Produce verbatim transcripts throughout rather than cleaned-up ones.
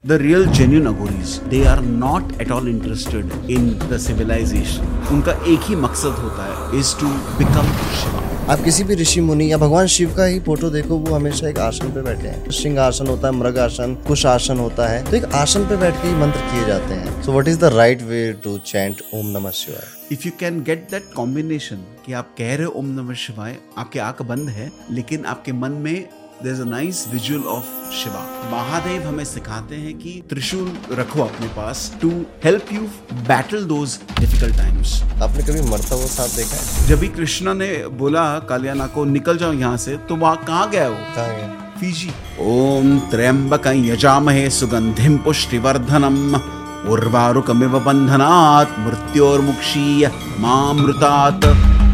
The real genuine Aghoris, they are not at all interested in the civilization. उनका एक ही मकसद होता है, is to become Shiva. आप किसी भी ऋषि मुनि या भगवान शिव का ही फोटो देखो, वो हमेशा एक आसन पे बैठे हैं. सिंहासन होता है, मृग आसन, कुश आसन होता है, तो एक आसन पे बैठ के ही मंत्र किए जाते हैं. So what is the right way to chant Om Namah Shivaya? If you can get that combination कि आप कह रहे हो ओम नमः शिवाय, आपकी आंख बंद है, लेकिन आपके मन में there's a nice visual of Shiva. Mahadev हमें सिखाते हैं कि त्रिशूल रखो अपने पास to help you battle those difficult times. आपने कभी मरता हुआ सांप देखा है? जब भी कृष्णा ने बोला कालियाना को निकल जाओ यहाँ से, तो वहाँ कहाँ गया वो? कहाँ गया? फीजी. ओम त्र्यंबकं यजामहे सुगंधिं पुष्टिवर्धनम् उर्वारुकमिव बन्धनात् मृत्योर्मुक्षीय मामृतात्.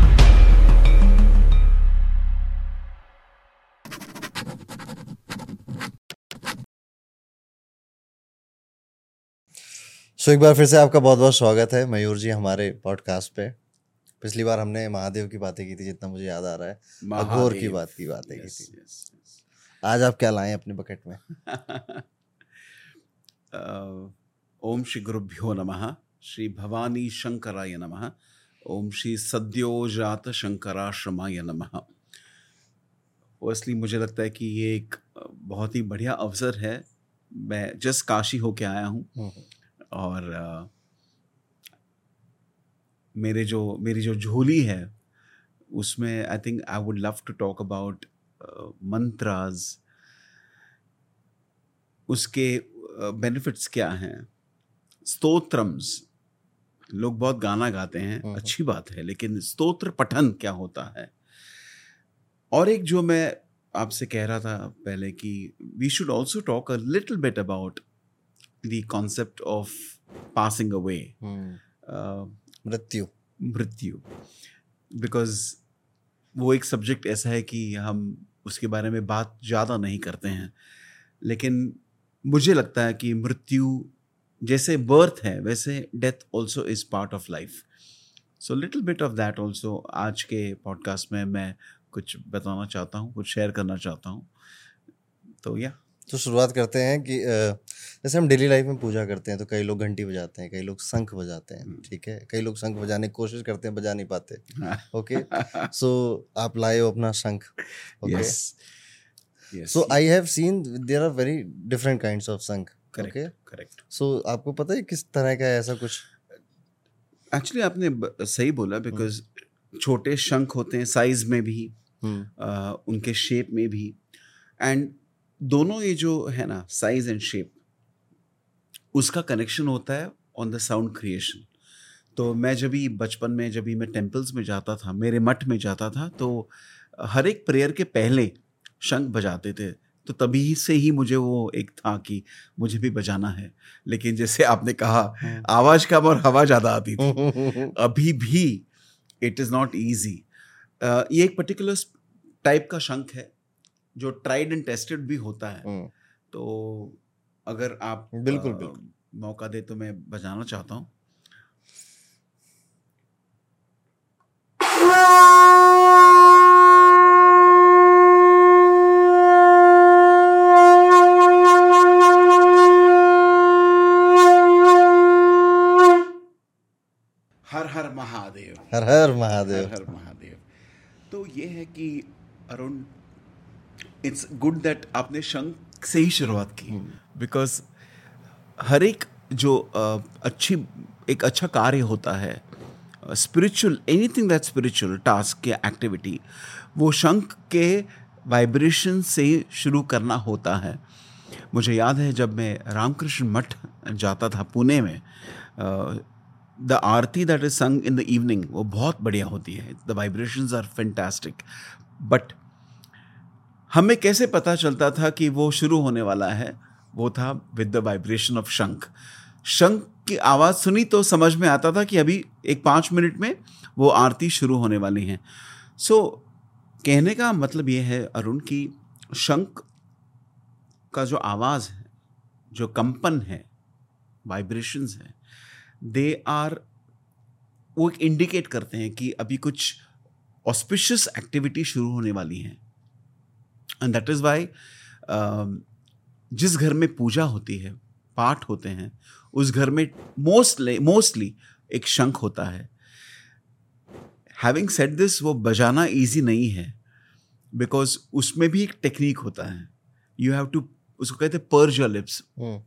सो एक बार फिर से आपका बहुत बहुत स्वागत है मयूर जी हमारे पॉडकास्ट पे. पिछली बार हमने महादेव की बातें की थी, जितना मुझे याद आ रहा है, अघोर की बात की बातें की थी. yes, yes. आज आप क्या लाएं अपने बकेट में? ओम श्री गुरुभ्यो नमः. श्री भवानी शंकराय नमः. ओम श्री सद्योजात शंकराश्रमाय नमः. फर्स्टली मुझे लगता है कि ये एक बहुत ही बढ़िया अवसर है. मैं जस्ट काशी होके आया हूँ और uh, मेरे जो मेरी जो झोली है उसमें I think I would love to talk about mantras, उसके बेनिफिट्स uh, क्या हैं, स्तोत्रम्स. लोग बहुत गाना गाते हैं, अच्छी बात है, लेकिन स्तोत्र पठन क्या होता है. और एक जो मैं आपसे कह रहा था पहले कि we should also talk a little bit about the concept of passing away, मृत्यु मृत्यु because वो एक सब्जेक्ट ऐसा है कि हम उसके बारे में बात ज़्यादा नहीं करते हैं, लेकिन मुझे लगता है कि मृत्यु जैसे बर्थ है वैसे death also is part of life. So little bit of that also आज के पॉडकास्ट में मैं कुछ बताना चाहता हूँ, कुछ शेयर करना चाहता हूँ. तो या तो शुरुआत करते हैं कि जैसे हम डेली लाइफ में पूजा करते हैं तो कई लोग घंटी बजाते हैं, कई लोग शंख बजाते हैं, ठीक है, कई लोग शंख बजाने की कोशिश करते हैं, बजा नहीं पाते. ओके, सो आप लाए हो अपना शंख. Okay, so I have seen there are very different kinds of shankh. Okay, correct. So आपको पता है किस तरह का है ऐसा कुछ? एक्चुअली आपने सही बोला, बिकॉज छोटे शंख होते हैं साइज में भी, uh, उनके शेप में भी, एंड दोनों ये जो है ना साइज एंड शेप, उसका कनेक्शन होता है ऑन द साउंड क्रिएशन. तो मैं जब भी बचपन में जब भी मैं टेम्पल्स में जाता था, मेरे मठ में जाता था, तो हर एक प्रेयर के पहले शंख बजाते थे. तो तभी से ही मुझे वो एक था कि मुझे भी बजाना है. लेकिन जैसे आपने कहा आवाज़ कम और हवा ज़्यादा आती थी. अभी भी इट इज़ नॉट ईजी. ये एक पर्टिकुलर टाइप का शंख है जो ट्राइड एंड टेस्टेड भी होता है. तो अगर आप बिल्कुल बिल्कुल मौका दे तो मैं बजाना चाहता हूँ. हर हर महादेव, हर हर महादेव, हर हर महादेव. तो ये है कि अरुण, इट्स गुड दैट आपने शंख से ही शुरुआत की, बिकॉज हर एक जो uh, अच्छी एक अच्छा कार्य होता है, spiritual, anything that spiritual task या एक्टिविटी, वो शंख के वाइब्रेशन से शुरू करना होता है. मुझे याद है जब मैं रामकृष्ण मठ जाता था पुणे में, द आरती दैट इज संग इन द इवनिंग, वो बहुत बढ़िया होती है. The vibrations are fantastic. But हमें कैसे पता चलता था कि वो शुरू होने वाला है? वो था विद द वाइब्रेशन ऑफ शंख. शंख की आवाज़ सुनी तो समझ में आता था कि अभी एक पाँच मिनट में वो आरती शुरू होने वाली है. सो so, कहने का मतलब ये है अरुण कि शंख का जो आवाज़ है, जो कंपन है, वाइब्रेशंस है, दे आर, वो एक इंडिकेट करते हैं कि अभी कुछ ऑस्पिशियस एक्टिविटी शुरू होने वाली है. एंड दैट इज़ वाई जिस घर में पूजा होती है पार्ट होते हैं उस घर में मोस्टली मोस्टली एक शंख होता है. हैविंग सेड दिस, वो बजाना इजी नहीं है बिकॉज उसमें भी एक टेक्निक होता है. यू हैव टू, उसको कहते हैं पर्ज योर लिप्स.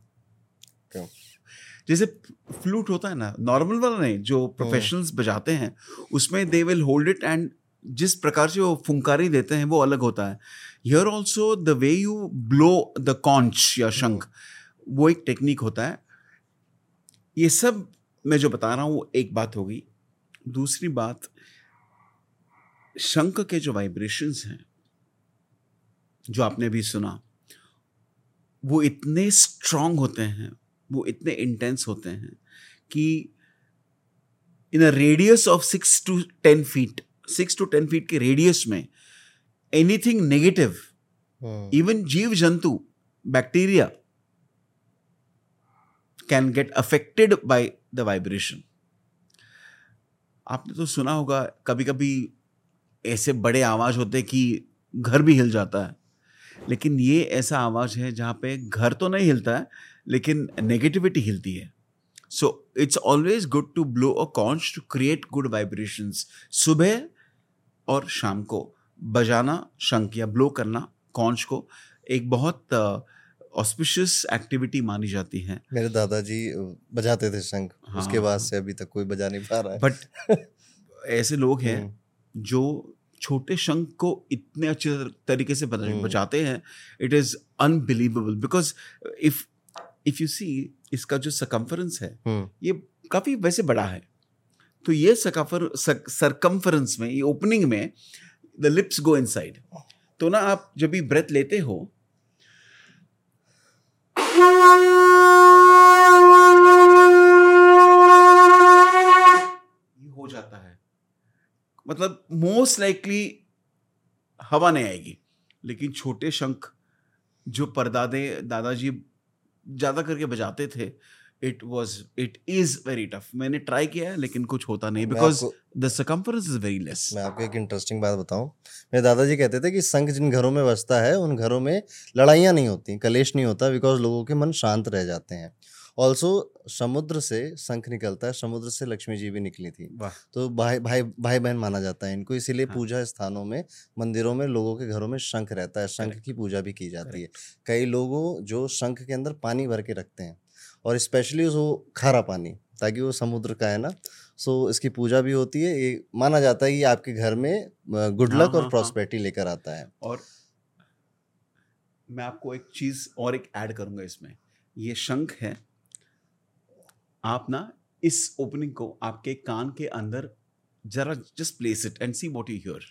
जैसे फ्लूट होता है ना, नॉर्मल वाला नहीं, जो प्रोफेशनल्स बजाते हैं उसमें they will hold it and जिस प्रकार से वो फुंकारी देते हैं वो अलग होता है. Here also the way you blow the conch या शंख, वो एक टेक्निक होता है. ये सब मैं जो बता रहा हूँ वो एक बात होगी. दूसरी बात, शंख के जो वाइब्रेशंस हैं जो आपने भी सुना, वो इतने स्ट्रांग होते हैं, वो इतने इंटेंस होते हैं कि in a radius of six to ten feet six to ten feet के रेडियस में एनीथिंग नेगेटिव, इवन जीव जंतु, bacteria can get affected by the vibration. आपने तो सुना होगा कभी कभी ऐसे बड़े आवाज होते हैं कि घर भी हिल जाता है, लेकिन ये ऐसा आवाज है जहां पे घर तो नहीं हिलता है लेकिन नेगेटिविटी हिलती है. So it's always good to blow a conch to create good vibrations. सुबह और शाम को बजाना शंख या ब्लो करना कॉन्च को एक बहुत ऑस्पिशियस uh, एक्टिविटी मानी जाती है. मेरे दादाजी बजाते थे शंख. हाँ, उसके बाद से अभी तक कोई बजा नहीं पा रहा है. बट ऐसे लोग हैं जो छोटे शंख को इतने अच्छे तरीके से बजाते हैं, it is unbelievable. Because if if you see, इसका जो सरकमफरेंस है ये काफी वैसे बड़ा है, तो ये सरकमफरेंस में, ये ओपनिंग में द लिप्स गो इनसाइड. तो ना आप जब भी ब्रेथ लेते हो ये हो जाता है, मतलब मोस्ट लाइकली हवा नहीं आएगी. लेकिन छोटे शंख जो परदादे दादाजी ज्यादा करके बजाते थे, it was it is very tough. मैंने ट्राई किया है लेकिन कुछ होता नहीं because the circumference is very less. मैं आपको एक इंटरेस्टिंग बात बताऊं. मेरे दादाजी कहते थे कि शंख जिन घरों में बजता है उन घरों में लड़ाइयाँ नहीं होती, कलेश नहीं होता, बिकॉज लोगों के मन शांत रह जाते हैं. ऑल्सो समुद्र से शंख निकलता है, समुद्र से लक्ष्मी जी भी निकली थी, तो भाई भाई भाई बहन माना जाता है इनको. इसीलिए हाँ. पूजा स्थानों में, मंदिरों में, लोगों के घरों में शंख रहता है. शंख की पूजा भी की जाती है. कई लोगों जो शंख के अंदर पानी भर के रखते हैं, और स्पेशली वो खारा पानी, ताकि वो समुद्र का है ना, सो इसकी पूजा भी होती है. ये माना जाता है कि आपके घर में गुड लक और प्रॉस्पेरिटी लेकर आता है. और मैं आपको एक चीज और एक ऐड करूंगा इसमें. ये शंख है, आप ना इस ओपनिंग को आपके कान के अंदर जरा just place it and see what you hear.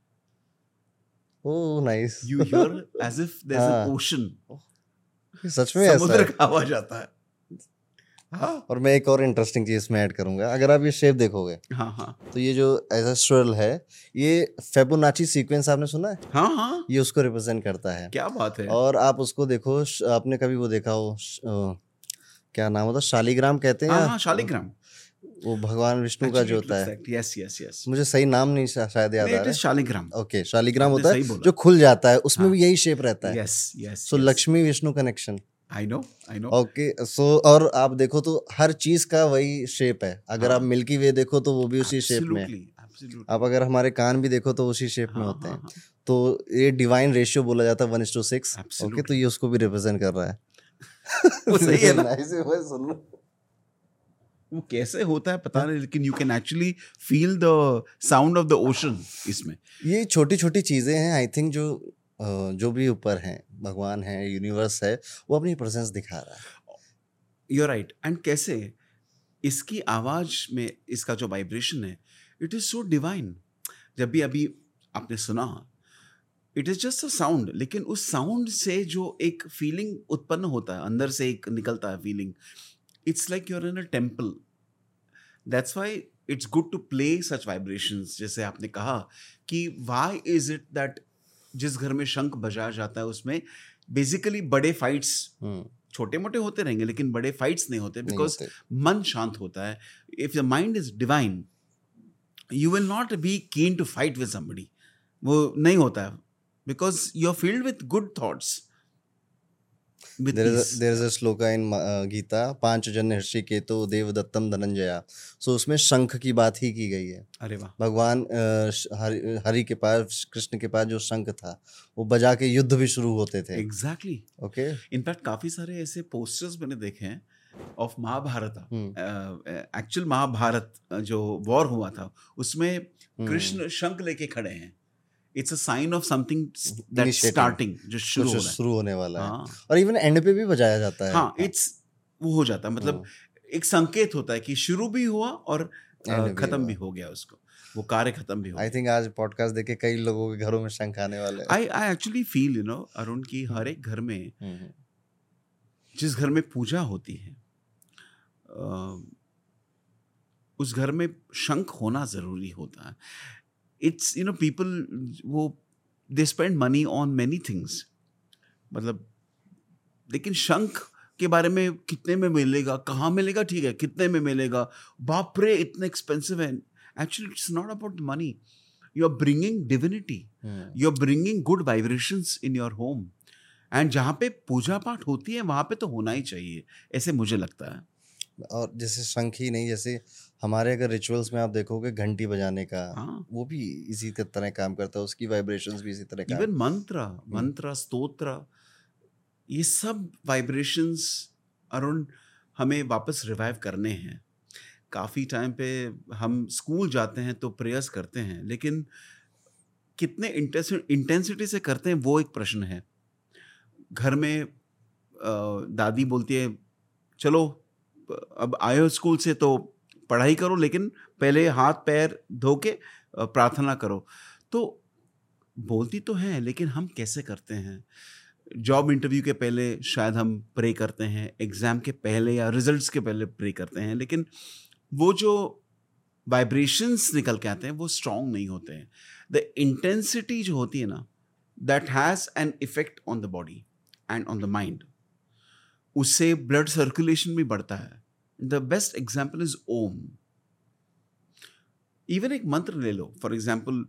Oh nice. You hear as if there is an ocean. सच में समुद्र का आवाज आता है. हाँ. और मैं एक और इंटरेस्टिंग चीज में ऐड करूंगा. अगर आप ये शेप देखोगे, हाँ हाँ, तो ये जो ऐसा स्वेल है, ये फेबोनाची सीक्वेंस आपने सुना है? हाँ हाँ, ये उसको रिप्रेजेंट करता है. क्या बात है. और आप उसको देखो, आपने कभी वो देखा हो, क्या नाम होता है, शालिग्राम कहते हैं. हाँ हाँ, शालिग्राम. वो भगवान विष्णु का जो होता है. Yes yes yes. मुझे सही नाम नहीं शायद याद आ रहा है. शालिग्राम. ओके, शालिग्राम होता है जो खुल जाता है, उसमें भी यही शेप रहता है. Yes yes. So Lakshmi Vishnu connection. I know I know. Okay, so और आप देखो तो हर चीज का वही शेप है. अगर आप मिल्की वे देखो तो वो भी उसी शेप में है. आप अगर हमारे कान भी देखो तो उसी शेप में होते हैं. तो ये डिवाइन रेशियो बोला जाता है one is to six. Okay, तो ये उसको भी रिप्रेजेंट कर रहा है. वो सही है ना. सुन लो वो कैसे होता है पता नहीं, लेकिन you can actually feel the sound of the ocean इसमें. ये छोटी छोटी चीजें हैं, आई थिंक, जो जो भी ऊपर हैं, भगवान है, यूनिवर्स है, वो अपनी प्रेजेंस दिखा रहा है. You are right. एंड कैसे इसकी आवाज में इसका जो वाइब्रेशन है, इट इज सो डिवाइन. जब भी अभी आपने सुना, it is just a sound, लेकिन उस साउंड से जो एक फीलिंग उत्पन्न होता है, अंदर से एक निकलता है feeling, it's like you are in a temple. That's why it's good to play such vibrations. जैसे आपने कहा कि व्हाई इज इट दैट जिस घर में शंख बजाया जाता है उसमें बेसिकली बड़े फाइट्स, छोटे मोटे होते रहेंगे लेकिन बड़े फाइट्स नहीं होते, बिकॉज मन शांत होता है. If the mind is divine, you will not be keen to fight with somebody. वो नहीं होता है, because you are filled with good thoughts. with their peace. Is there is a shloka in Gita, पांच जन्य ऋषिकेतो देवदत्तम धनंजया। सो उसमें शंख की बात ही की गई है। अरे वाह, भगवान अ, श- हरि हरि के पास, कृष्ण के पास जो शंख था वो बजा के युद्ध भी शुरू होते थे। एग्जैक्टली। ओके। इनफैक्ट काफी सारे ऐसे पोस्टर्स मैंने देखे हैं of Mahabharata. Hmm actual Mahabharata uh, जो वॉर हुआ था उसमें हम्म। कृष्ण शंख लेके खड़े हैं। It's a sign of something that Initiating. Starting, जो शुरू कुछ हो रहा है। शुरू होने वाला है। हाँ और इवन एंड पे भी बजाया जाता है। हाँ, इट्स वो हो जाता है, मतलब एक संकेत होता है कि शुरू भी हुआ और अ, End भी खत्म हुआ। भी हो गया, उसको वो कार्य खत्म भी हो आई गया। थिंक आज पॉडकास्ट देख के कई लोगों के घरों में शंख आने वाले हैं। I I actually feel, you know Arun, की हर एक घर में, हम्म, जिस घर में पूजा होती है अ, उस घर में शंख होना जरूरी होता है। इट्स यू नो पीपल वो they spend money on many things, मतलब, लेकिन शंख के बारे में कितने में मिलेगा, कहाँ मिलेगा, ठीक है, कितने में मिलेगा, बाप रे इतना एक्सपेंसिव है। Actually it's not about money, you are bringing divinity, hmm. You are bringing good vibrations in your home. And जहाँ पे पूजा पाठ होती है वहाँ पे तो होना ही चाहिए, ऐसे मुझे लगता है। और जैसे शंख ही नहीं, जैसे हमारे अगर रिचुअल्स में आप देखोगे घंटी बजाने का, हाँ, वो भी इसी तरह काम करता है, उसकी वाइब्रेशंस भी इसी तरह काम। इवन मंत्र मंत्र स्तोत्र, ये सब वाइब्रेशंस अरुण हमें वापस रिवाइव करने हैं। काफ़ी टाइम पे हम स्कूल जाते हैं तो प्रेयर्स करते हैं, लेकिन कितने इंटेंसिटी से करते हैं वो एक प्रश्न है। घर में अ, दादी बोलती है चलो अब आए हो स्कूल से तो पढ़ाई करो, लेकिन पहले हाथ पैर धो के अ, प्रार्थना करो। तो बोलती तो हैं, लेकिन हम कैसे करते हैं? जॉब इंटरव्यू के पहले शायद हम प्रे करते हैं, एग्जाम के पहले या रिजल्ट्स के पहले प्रे करते हैं, लेकिन वो जो वाइब्रेशंस निकल के आते हैं वो स्ट्रांग नहीं होते हैं। द इंटेंसिटी जो होती है ना, that has an effect on the body and on the mind. उससे ब्लड सर्कुलेशन भी बढ़ता है। The best example is Om. Even एक मंत्र ले लो, फॉर एग्जाम्पल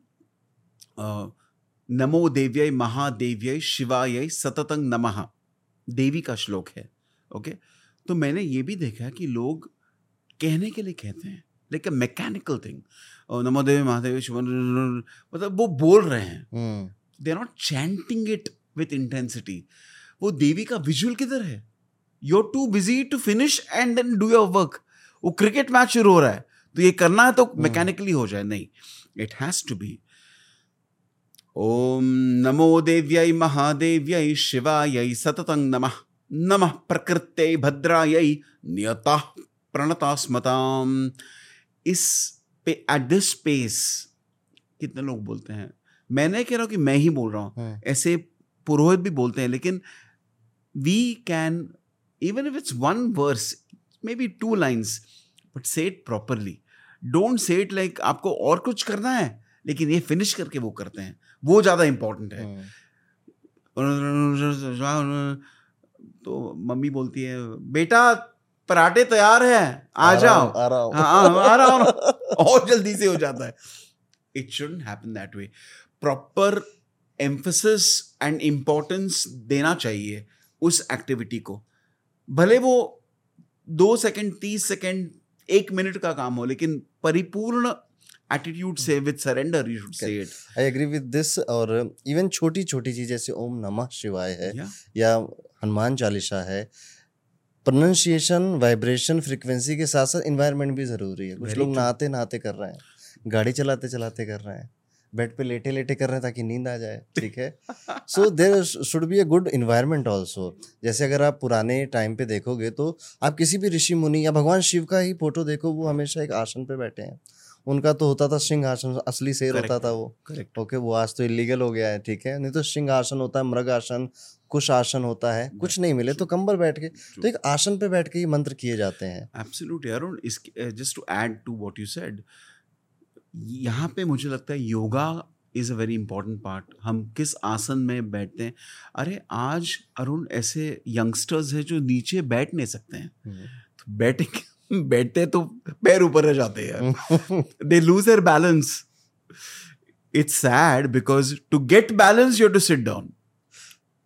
नमो देव्यै महादेव्यै शिवायै सततं नमः, देवी का श्लोक है। ओके, तो मैंने ये भी देखा कि लोग कहने के लिए कहते हैं, लेकिन मैकेनिकल थिंग, नमो देवी महादेवी शिवा, मतलब वो बोल रहे हैं, they are not chanting it with intensity. वो देवी का विजुअल किधर है? You are too busy to finish and then do your work. वो क्रिकेट मैच शुरू हो रहा है तो ये करना है तो मैकेनिकली हो जाए, नहीं, it has to be Om नमो देव्यै महादेव्यै शिवायै सततं नमः, नमः प्रकृत्यै भद्रायै नियता प्रणता स्मताम। इस पे एट दिस स्पेस कितने लोग बोलते हैं? मैं नहीं कह रहा हूँ कि मैं ही बोल रहा हूँ, ऐसे पुरोहित भी बोलते हैं, लेकिन we can, even if it's one verse, maybe two lines, but say it properly. Don't say it like आपको और कुछ करना है लेकिन ये फिनिश करके वो करते हैं, वो ज़्यादा इम्पोर्टेंट है। तो मम्मी बोलती है बेटा पराठे तैयार हैं, आ जाओ, आ रहा हूँ, हाँ आ रहा हूँ, और जल्दी से हो जाता है। It shouldn't happen that way. Proper emphasis and importance देना चाहिए उस एक्टिविटी को, भले वो दो सेकंड, तीस सेकंड, एक मिनट का काम हो, लेकिन परिपूर्ण एटीट्यूड से, with surrender you should say it. I agree with this. और इवन छोटी छोटी चीज जैसे ओम नमः शिवाय है Yeah. या हनुमान चालीसा है, प्रोनाउंसिएशन, वाइब्रेशन, फ्रीक्वेंसी के साथ साथ एनवायरनमेंट भी जरूरी है। कुछ Very लोग true. नहाते नहाते कर रहे हैं, गाड़ी चलाते चलाते कर रहे हैं, बेड पे लेटे लेटे कर रहे हैं ताकि नींद आ जाए, ठीक है। So there should be a good environment also. जैसे अगर आप पुराने टाइम पे देखोगे तो आप किसी भी ऋषि मुनि या भगवान शिव का ही फोटो देखो, वो हमेशा एक आसन पे बैठे हैं। उनका तो होता था सिंहासन, असली शेर Correct. होता था वो, करेक्ट। ओके, वो आज तो इलीगल हो गया है, ठीक है। नहीं तो सिंहासन होता है, मृग आसन, कुश आसन होता है, कुछ नहीं मिले तो कंबल बैठ के, तो एक आसन पे बैठ के ही मंत्र किए जाते हैं। Absolutely Arun, is just to add to what you said, यहाँ पे मुझे लगता है yoga is a very important part. हम किस आसन में बैठते हैं? अरे आज अरुण ऐसे यंगस्टर्स हैं जो नीचे बैठ नहीं सकते हैं, तो बैठेंगे बैठते हैं तो पैर ऊपर रह जाते हैं, they lose their balance. It's sad because to get balance you have to sit down.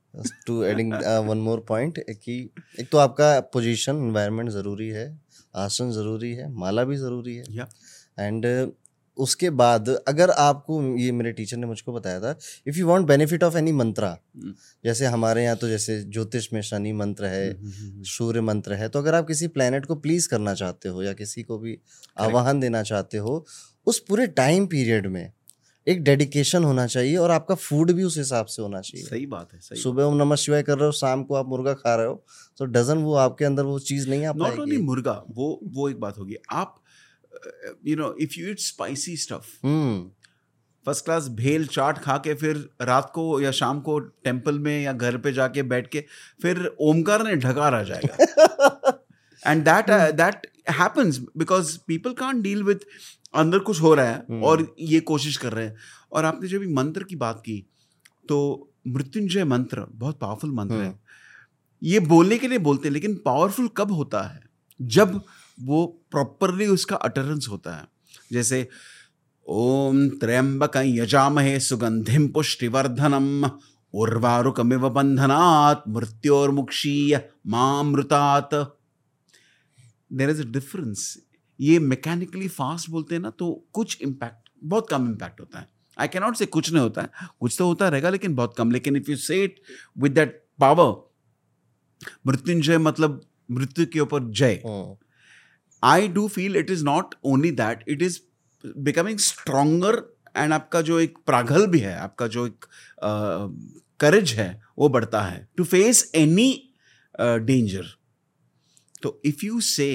To adding one more point कि एक तो आपका पोजीशन एनवायरनमेंट ज़रूरी है, आसन ज़रूरी है, माला भी ज़रूरी है, या एंड उसके बाद अगर आपको, ये मेरे टीचर ने मुझको बताया था, if you want benefit of any mantra, जैसे हमारे यहाँ तो जैसे ज्योतिष में शनि मंत्र है, सूर्य मंत्र है, तो अगर आप किसी प्लेनेट को प्लीज करना चाहते हो या किसी को भी आवाहन देना चाहते हो, उस पूरे टाइम पीरियड में एक डेडिकेशन होना चाहिए और आपका फूड भी उस हिसाब से होना चाहिए। सही बात है, सही सुबह ओम नमः शिवाय कर रहे हो, शाम को आप मुर्गा खा रहे हो, तो डजन वो आपके अंदर वो चीज नहीं आ पाएगी। नॉट ओनली मुर्गा, वो वो एक बात होगी। आप you know if you eat spicy stuff, first class bhel chaat खा के फिर रात को या शाम को टेम्पल में या घर पे जाके बैठ के फिर ओमकार ने ढकार आ जाएगा। And that that happens because people can't deal with अंदर कुछ हो रहा है hmm. और ये कोशिश कर रहे हैं। और आपने जब भी मंत्र की बात की, तो मृत्युंजय मंत्र बहुत पावरफुल मंत्र hmm. है। ये बोलने के लिए बोलते हैं, लेकिन पावरफुल कब होता है? जब वो प्रॉपरली उसका अटरेंस होता है। जैसे ओम त्र्यंबकं यजामहे सुगंधिम पुष्टिवर्धनम उर्वारुकमिव बंधनात् मृत्योर्मुक्षीय मामृतात्। There is a difference. ये मैकेनिकली फास्ट बोलते हैं ना, तो कुछ इम्पैक्ट, बहुत कम इम्पैक्ट होता है। आई कैन नॉट से कुछ नहीं होता है, कुछ तो होता रहेगा लेकिन बहुत कम। लेकिन if you say it with that power, Mrityunjaya मतलब मृत्यु के ऊपर जय, I do feel it is not only that, it is becoming stronger. And आपका जो एक प्रागल भी है, आपका जो एक करेज uh, है, वो बढ़ता है टू फेस एनी डेंजर। तो इफ यू से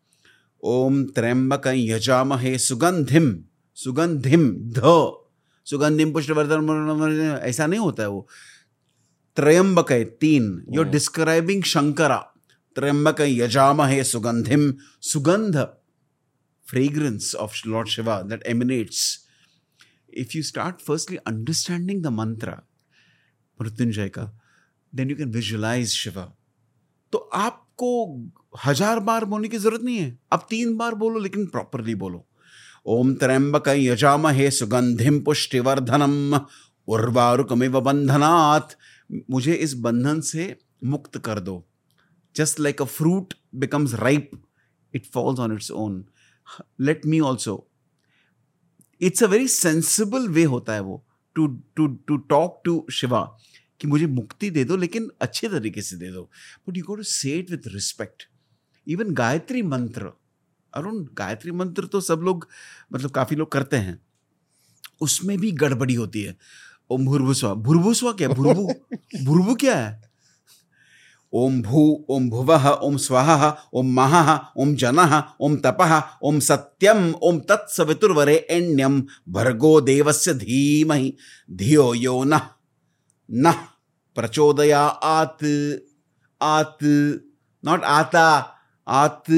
ओम त्र्यंबकं यजामहे सुगंधिम, सुगंधिम ध सुगंधिम पुष्टिवर्धन, ऐसा नहीं होता है वो। त्र्यंबक है तीन, यू आर डिस्क्राइबिंग शंकरा। त्र्यंबकं यजामहे सुगंधिम, सुगंध, fragrance of Lord Shiva that emanates. If you start firstly understanding the mantra Mrityunjay का, then you can visualize Shiva. तो आपको हजार बार बोलने की जरूरत नहीं है, आप तीन बार बोलो, लेकिन प्रॉपरली बोलो। ओम त्र्यंबकं यजामहे सुगंधिम पुष्टिवर्धनम उर्वारुकमिव बंधनात्। मुझे इस बंधन से मुक्त कर दो। Just like a fruit becomes ripe, it falls on its own. Let me also. It's a very sensible way होता है वो to to to talk to Shiva कि मुझे मुक्ति दे दो, लेकिन अच्छे तरीके से दे दो। But you got to say it with respect. Even Gayatri मंत्र, अरुण, गायत्री मंत्र तो सब लोग, मतलब काफी लोग करते हैं, उसमें भी गड़बड़ी होती है। ओम भूर्भुस्वा, भूर्भुस्वा क्या? भूर्भु भूर्भु क्या है? ओम भू, ओम भुवः, ओम स्वः, ओम महः, ओम जनः, ओम तपः, ओम सत्यम, ओम तत्सवितुर्वरेण्यं भर्गो देवस्य धीमहि धियो यो नः नः प्रचोदयात्। आत्, नॉट आता, आत्।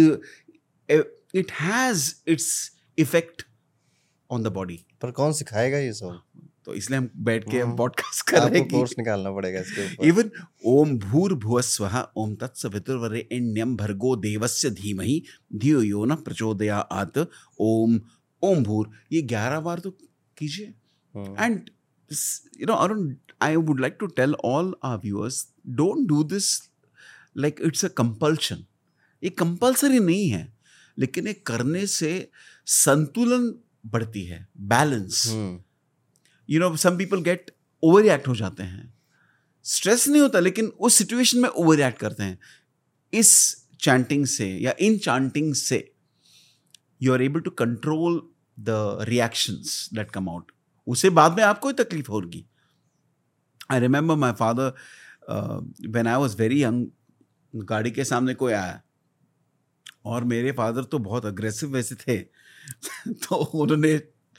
It has its effect on the body. पर कौन सिखाएगा ये सब? तो इसलिए हम बैठ के हम पॉडकास्ट कर रहे हैं। कोर्स निकालना पड़ेगा इसके ऊपर। इवन ओम भूर्भुवस्वः ओम तत्सवितुर्वरेण्यं भर्गो देवस्य धीमहि धियो यो नः प्रचोदयात्। ओम ओम भूर, ये ग्यारह बार तो कीजिए। And you know Arun, I would like to tell all our viewers, don't do this like it's a compulsion. ये कंपल्सरी नहीं है, लेकिन ये करने से संतुलन बढ़ती है, balance. You know some people get overreact हो जाते हैं। स्ट्रेस नहीं होता, लेकिन उस सिचुएशन में ओवर रिएक्ट करते हैं। इस चैंटिंग से या इन चैंटिंग से you are able to control the reactions that come out. उसे बाद में आपको ही तकलीफ होगी। I remember my father when I was very young, गाड़ी के सामने कोई आया और मेरे फादर तो बहुत अग्रेसिव वैसे थे तो उन्होंने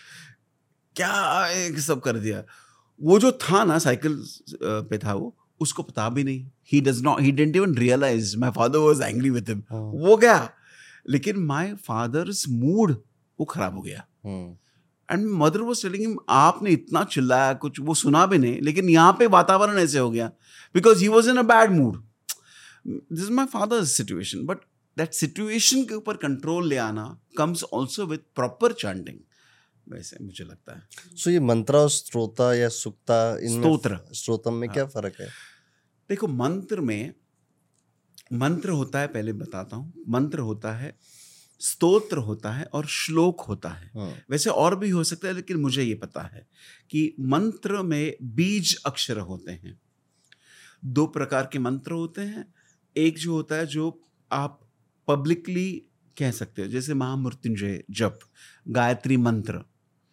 क्या एक सब कर दिया। वो जो था ना साइकिल पे था, वो उसको पता भी नहीं। He does not he didn't even realise my father was angry with him. वो गया, लेकिन माय फादर्स मूड वो खराब हो गया। And mother was telling him, आपने इतना चिल्लाया, कुछ वो सुना भी नहीं, लेकिन यहाँ पे वातावरण ऐसे हो गया because he was in a bad mood. This is my father's situation. But that situation के ऊपर कंट्रोल ले आना comes also with proper chanting, वैसे मुझे लगता है। सो so, ये मंत्रा और स्त्रोता या सुक्ता, इन स्तोत्र, स्त्रोतम में हाँ. क्या फर्क है? देखो मंत्र में, मंत्र होता है, पहले बताता हूँ, मंत्र होता है, स्तोत्र होता है और श्लोक होता है। हाँ। वैसे और भी हो सकता है, लेकिन मुझे ये पता है कि मंत्र में बीज अक्षर होते हैं। दो प्रकार के मंत्र होते हैं। एक जो होता है जो आप पब्लिकली कह सकते हो, जैसे महामृत्युंजय जप, Gayatri mantra.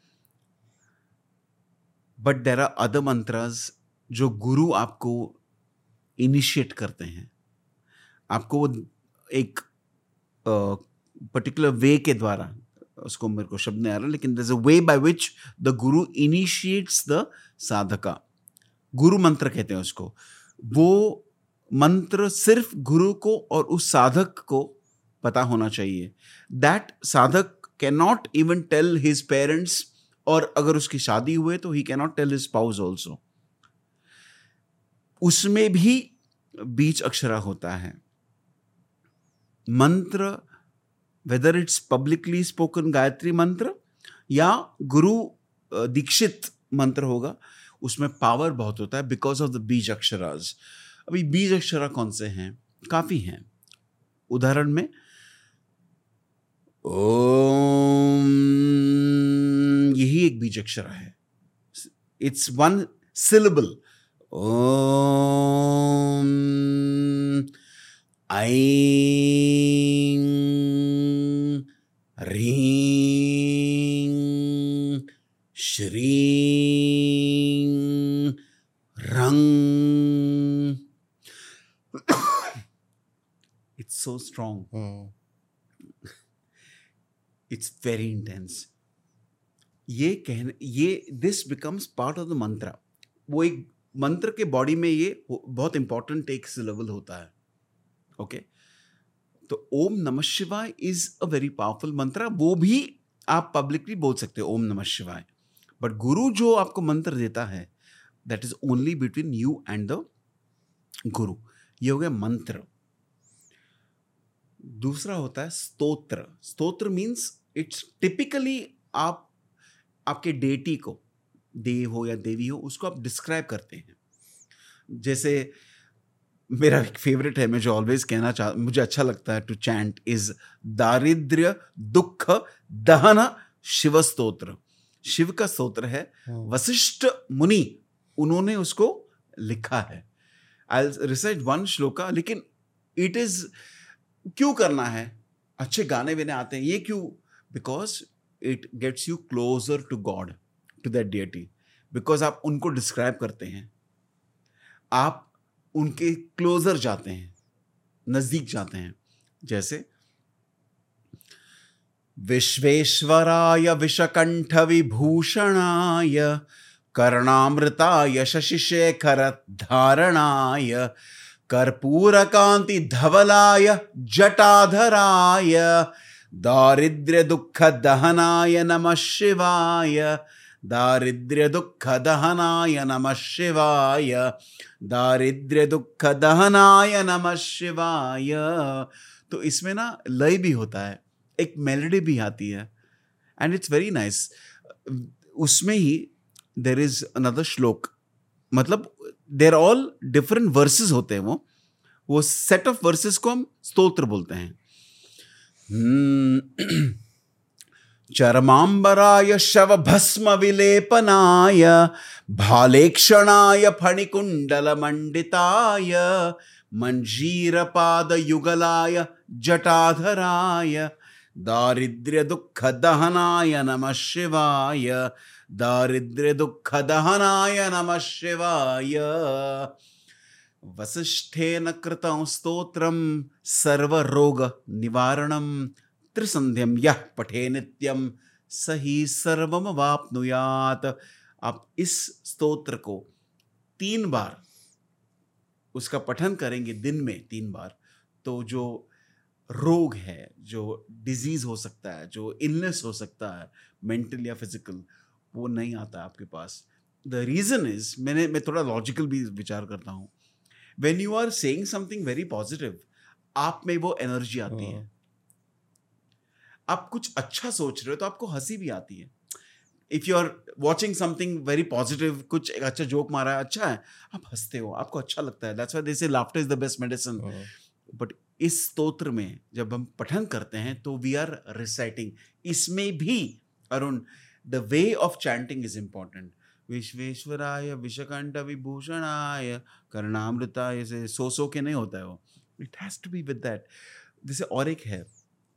But there are other mantras जो गुरु आपको इनिशिएट करते हैं, आपको वो एक पर्टिकुलर वे के द्वारा, उसको मेरे को शब्द नहीं आ रहा, लेकिन there is a way by which the guru initiates the sadhaka. गुरु मंत्र कहते हैं उसको। वो मंत्र सिर्फ गुरु को और उस साधक को पता होना चाहिए। That sadhak can not even tell his parents, और अगर उसकी शादी हुए तो he can not tell his spouse also. उसमें भी बीज अक्षरा होता है। Mantra, whether it's publicly spoken Gayatri mantra या गुरु दीक्षित मंत्र होगा, उसमें पावर बहुत होता है because of the bees Akshraj. अभी बीज अक्षरा कौन से हैं? काफी हैं। उदाहरण में ओम, यही एक बीज अक्षरा है। It's one syllable. ओम ऐं ह्रीं श्रीं रं। It's so strong. Hmm. It's very intense. ये कहने, ये this becomes part of the mantra. वो एक मंत्र के बॉडी में ये बहुत इंपॉर्टेंट एक सिलेबल होता है। Okay okay? तो ओम नमः शिवाय इज अ वेरी पावरफुल मंत्र। वो भी आप पब्लिकली बोल सकते हो ओम नमः शिवाय। बट गुरु जो आपको मंत्र देता है, that is only between you and the guru. ये हो गया मंत्र। दूसरा होता है स्तोत्र। स्तोत्र मीन्स इट्स टिपिकली आप आपके डेटी को, देव हो या देवी हो, उसको आप डिस्क्राइब करते हैं। जैसे मेरा एक फेवरेट है, मैं जो ऑलवेज कहना चाह, मुझे अच्छा लगता है टू चैंट, इज दारिद्र्य दुख दहन शिव स्तोत्र। शिव का स्तोत्र है, वशिष्ठ मुनि उन्होंने उसको लिखा है। आई रिसाइट वन श्लोका, लेकिन इट इज, क्यों करना है? अच्छे गाने वाने आते हैं, ये क्यों? Because it gets you closer to God, to that deity. Because आप उनको डिस्क्राइब करते हैं, आप उनके क्लोजर जाते हैं, नजदीक जाते हैं। जैसे विश्वेश्वराय विषकंठ विभूषणाय कर्णामृताय शशिशेखर धारणाय कर्पूरकांति धवलाय जटाधराय दारिद्र्य दुख दहनाय नमः शिवाय। दारिद्र्य दुख दहनाय नमः शिवाय। दारिद्र्य दुख दहनाय नमः शिवाय। तो इसमें ना लय भी होता है, एक मेलोडी भी आती है, एंड इट्स वेरी नाइस। उसमें ही देयर इज अनदर श्लोक, मतलब देयर ऑल डिफरेंट वर्सेस होते हैं। वो वो सेट ऑफ वर्सेस को हम स्तोत्र बोलते हैं। चरमांबराय शव भस्म विलेपनाय भालेक्षणाय फणिकुंडल मंडिताय मंजीरपाद युगलाय जटाधराय दारिद्र्य दुख दहनाय नमः शिवाय। दारिद्र्य दुख दहनाय नमः शिवाय। वसिष्ठेन कृतं स्तोत्रम सर्वरोग निवारणम त्रिसंध्यम यः पठे नित्यम सही सर्वम वाप्नुयात। आप इस स्तोत्र को तीन बार उसका पठन करेंगे दिन में तीन बार, तो जो रोग है, जो डिजीज हो सकता है, जो इलनेस हो सकता है मेंटल या फिजिकल, वो नहीं आता आपके पास। द रीजन इज, मैंने मैं थोड़ा लॉजिकल भी विचार करता हूँ, when you are saying something very positive, आप में वो एनर्जी आती है। आप कुछ अच्छा सोच रहे हो तो आपको हंसी भी आती है। If you are watching something very positive, कुछ एक अच्छा जोक मारा है, अच्छा है, आप हंसते हो, आपको अच्छा लगता है. That's why they say laughter is the best medicine. But इस स्तोत्र में जब हम पठन करते हैं तो वी आर रिसाइटिंग. इसमें भी Arun, the way of chanting is important. विश्वेश्वराय विषकंठ विभूषणाय कर्णामृताय, से सो सो के नहीं होता है वो. It has to be with that. जैसे और एक है,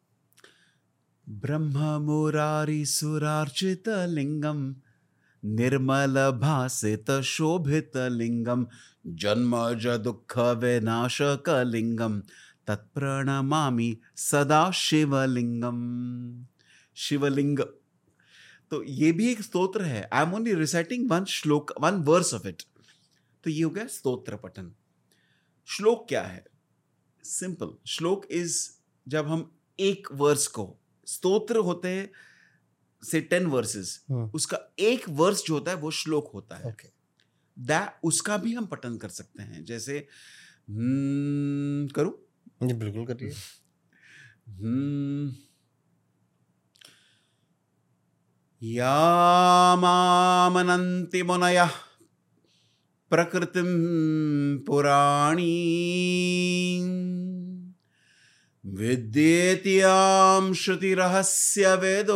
ब्रह्म मुरारी सुरार्चित लिंगम निर्मल भासित शोभित लिंगम जन्मज दुःख विनाशक लिंगम तत्प्रणमामि सदा शिवलिंगम. शिवलिंग. तो ये भी एक स्तोत्र है. I am only reciting one shloka, one verse of it. तो ये हो गया स्तोत्र पठन. श्लोक क्या है? सिंपल. श्लोक इज जब हम एक वर्स को, स्तोत्र होते हैं से टेन वर्सेस, उसका एक वर्स जो होता है वो श्लोक होता है. okay. दैट उसका भी हम पठन कर सकते हैं. जैसे हम्म करूं? जी बिल्कुल करिए. हम्म यामामनन्ति मुनयः प्रकृतिं पुराणी विद्येत्यां श्रुतिरहस्य वेदो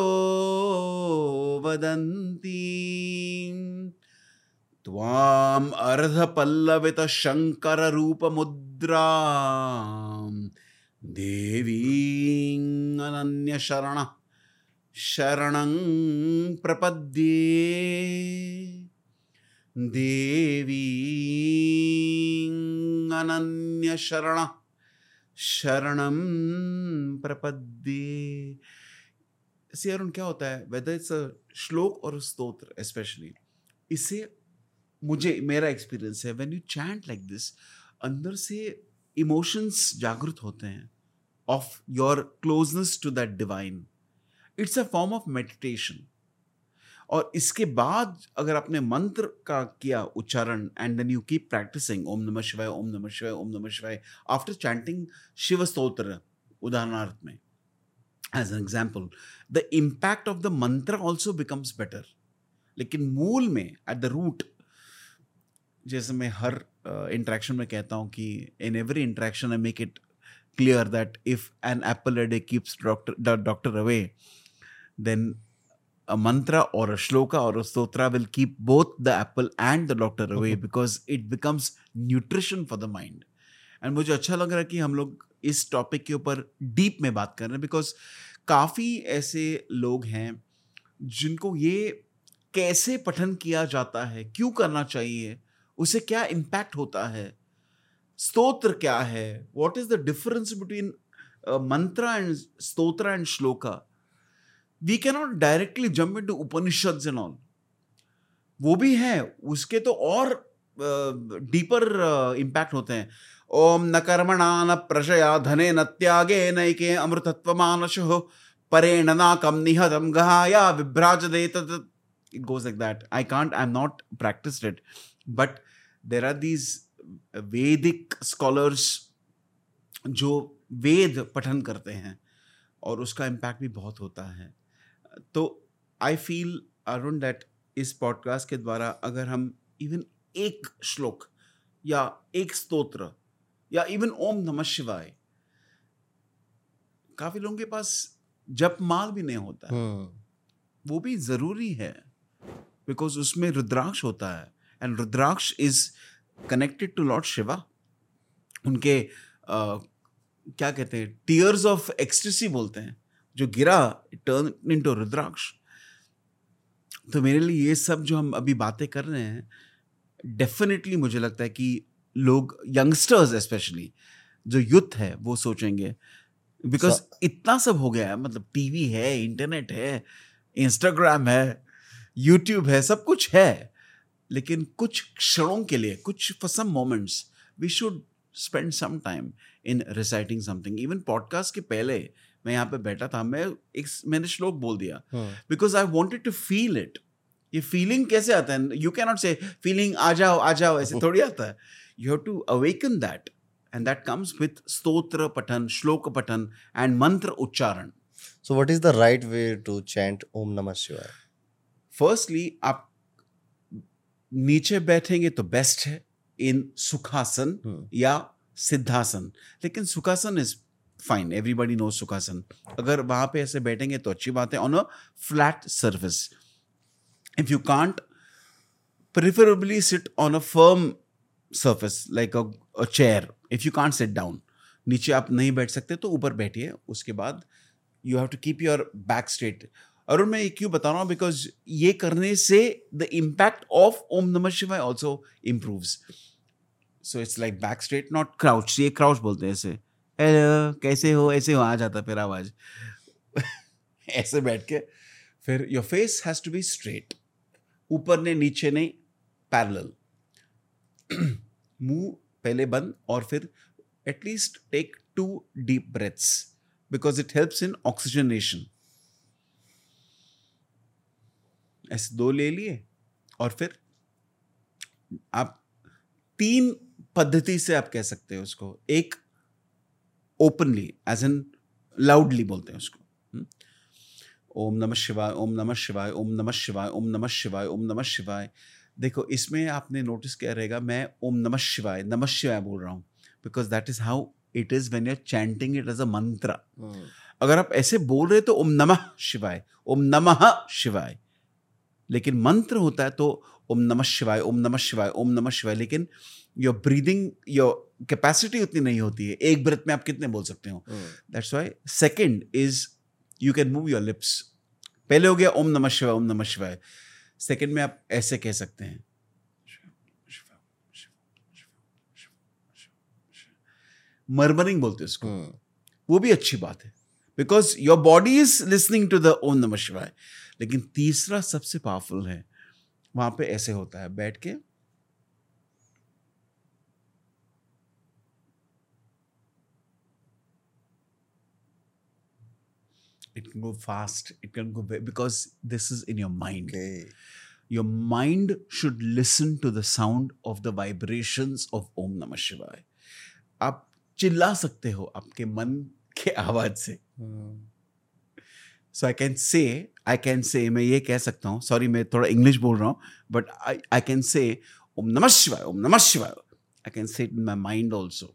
वदन्ति त्वाम् अर्धपल्लवित शङ्कररूपमुद्रां देवीं अनन्यशरण शरणं प्रपद्ये देवीं अनन्यशरण शरणं प्रपद्ये. See, अरुण, क्या होता है, whether it's a श्लोक और स्तोत्र especially, इससे मुझे, मेरा एक्सपीरियंस है, when you chant like this, अंदर से इमोशंस जागृत होते हैं of your closeness to that divine. It's a form of meditation. और इसके बाद अगर आपने मंत्र का किया उच्चारण and then you keep practising Om नमः शिवाय ओम नमः शिवाय ओम नमः शिवाय आफ्टर चैंटिंग शिव स्तोत्र उदाहरणार्थ में, as an example, the impact of the mantra also becomes better. लेकिन मूल में एट द रूट, जैसे मैं हर इंटरेक्शन uh, में कहता हूँ कि in every interaction I make it clear that if an apple a day keeps doctor doctor away, then a mantra or a shloka or a stotra will keep both the apple and the doctor away because it becomes nutrition for the mind. And मुझे अच्छा लग रहा है कि हम लोग इस topic के ऊपर डीप में बात कर रहे हैं, बिकॉज काफ़ी ऐसे लोग हैं जिनको ये कैसे पठन किया जाता है, क्यों करना चाहिए, उसे क्या इम्पैक्ट होता है, स्तोत्र क्या है, what is the difference between mantra and stotra and shloka. We cannot directly jump into Upanishads and all. वो भी है, उसके तो और डीपर uh, इम्पैक्ट uh, होते हैं. ओम न कर्मणा न प्रशया धने न त्यागे नैके अमृतत्वमानशो परेण नाकं निहतं गहाया विभ्राजते तत्. It goes like that. I can't, I'm not practiced it. But there are these Vedic scholars जो वेद पठन करते हैं और उसका इम्पैक्ट भी बहुत होता है. तो आई फील अरुण दैट इस पॉडकास्ट के द्वारा अगर हम इवन एक श्लोक या एक स्तोत्र या इवन ओम नमः शिवाय, काफी लोगों के पास जपमाल भी नहीं होता है, hmm. वो भी जरूरी है बिकॉज उसमें रुद्राक्ष होता है and rudraksha is connected to Lord Shiva. उनके uh, क्या कहते हैं, टीयर्स ऑफ एक्सटेसी बोलते हैं, जो गिरा टर्न इनटू रुद्राक्ष. तो मेरे लिए ये सब जो हम अभी बातें कर रहे हैं, डेफिनेटली मुझे लगता है कि लोग, यंगस्टर्स स्पेशली, जो यूथ है वो सोचेंगे, बिकॉज so, इतना सब हो गया है, मतलब टीवी है, इंटरनेट है, इंस्टाग्राम है, यूट्यूब है, सब कुछ है, लेकिन कुछ क्षणों के लिए, कुछ for some moments we should spend some time in reciting something. Even podcast के पहले मैं यहाँ पे बैठा था, मैं एक मैंने श्लोक बोल दिया because I wanted to feel it. ये फीलिंग कैसे आता है? You can not say feeling आ जाओ आ जाओ, ऐसे थोड़ी आता है. You have to awaken that and that comes with स्तोत्र पठन, श्लोक पठन एंड मंत्र उच्चारण. So what is the right way to chant Om नमः शिवाय? फर्स्टली आप नीचे बैठेंगे तो बेस्ट है इन सुखासन या सिद्धासन, लेकिन sukhasana is fine, everybody knows sukhasana. अगर वहां पे ऐसे बैठेंगे तो अच्छी बात है, on a flat surface. If you can't, preferably sit on a firm surface like a chair. If you can't sit down, नीचे आप नहीं बैठ सकते तो ऊपर बैठिए। उसके बाद you have to keep your back straight. और मैं ये क्यों बता रहा हूँ, बिकॉज ये करने से द इम्पैक्ट ऑफ ओम नमः शिवाय also improves. So it's like back straight, not crouch. ये क्राउच बोलते हैं ऐसे, हेलो कैसे हो, ऐसे हो आ जाता फिर आवाज ऐसे बैठ के। फिर your face has to be straight, ऊपर ने नीचे नहीं, पैरेलल। मुंह पहले बंद और फिर at least take two deep breaths because it helps in oxygenation. ऐसे दो ले लिए और फिर आप तीन पद्धति से आप कह सकते हो उसको। एक ओपनली, एज इन लाउडली बोलते हैं उसको, ओम नमः शिवाय, ओम नमः शिवाय, ओम नमः शिवाय, ओम नमः शिवाय, ओम नमः शिवाय। देखो इसमें आपने नोटिस क्या रहेगा, मैं ओम नमः शिवाय, नमः शिवाय बोल रहा हूँ because that is how it is when you are chanting it as a mantra. अगर आप ऐसे बोल रहे तो ओम नमः शिवाय, ओम नमः शिवाय, लेकिन मंत्र होता है तो ओम नमः शिवाय, ओम नमः शिवाय, ओम नमः शिवाय। लेकिन योर ब्रीदिंग, योर कैपेसिटी उतनी नहीं होती है, एक ब्रेथ में आप कितने बोल सकते हो। That's why second is you can move your lips. पहले हो गया ओम नमः शिवाय, ओम नमः शिवाय। सेकंड में आप ऐसे कह सकते हैं, मर्मरिंग बोलते हैं उसको, वो भी अच्छी बात है because your body is listening to the Om नमः शिवाय। लेकिन तीसरा सबसे पावरफुल है, वहां पे ऐसे होता है बैठ के, it can go fast, it can go ve- because this is in your mind. Okay. Your mind should listen to the sound of the vibrations of Om Namah Shivaya. आप चिल्ला सकते हो आपके मन के आवाज से। So I can say, I can say, मैं ये कह सकता हूँ, sorry मैं थोड़ा इंग्लिश बोल रहा हूँ, but I, I can say Om Namah Shivaya, Om Namah Shivaya. I can say it in my mind also.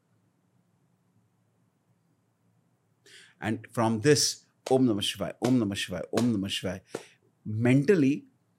And from this, Om Namah Shivaya, Om Namah Shivaya, Om Namah Shivaya, mentally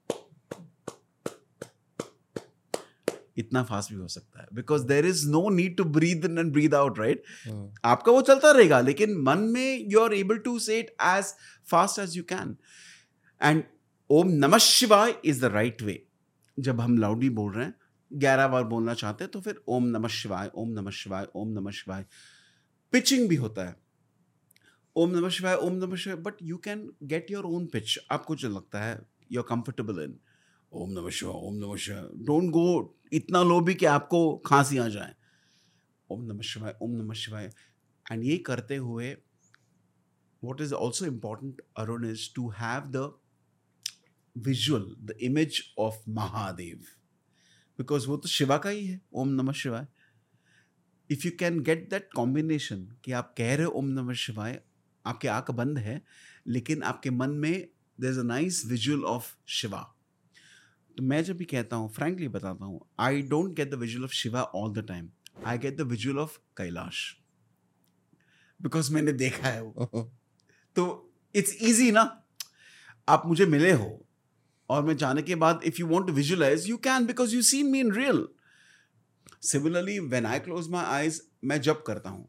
इतना fast भी हो सकता है because there is no need to breathe in and breathe out, right. आपका वो चलता रहेगा लेकिन मन में you are able to say it as fast as you can. And Om नमः शिवाय इज द राइट वे। जब हम लाउडली बोल रहे हैं, ग्यारह बार बोलना चाहते हैं तो फिर ओम नमः शिवाय, ओम नमः शिवाय, ओम नमः शिवाय। पिचिंग भी होता है, ओम नमः शिवाय, ओम नमः शिवाय, but you can get your own pitch. आपको जो लगता है you are comfortable in, Om नमः शिवाय, ओम नमः शिवाय। डोंट गो इतना लो भी कि आपको खांसी आ जाए। ओम नमः शिवाय, ओम नमः शिवाय। एंड ये करते हुए what is also important Arun is to have the visual, the image of Mahadev, because वो तो शिवा का ही है, ओम नमः शिवाय। If you can get that combination कि आप कह रहे हो ओम नमः शिवाय, आपकी आंख बंद है लेकिन आपके मन में there is a nice visual of Shiva. तो मैं जब भी कहता हूँ, फ्रैंकली बताता हूँ, I don't get the visual of Shiva all the time, I get the visual of Kailash because मैंने देखा है वो। तो इट्स इजी ना, आप मुझे मिले हो और मैं जाने के बाद if you want to visualise you can because you seen me in real. Similarly when I close my eyes, मैं जब करता हूँ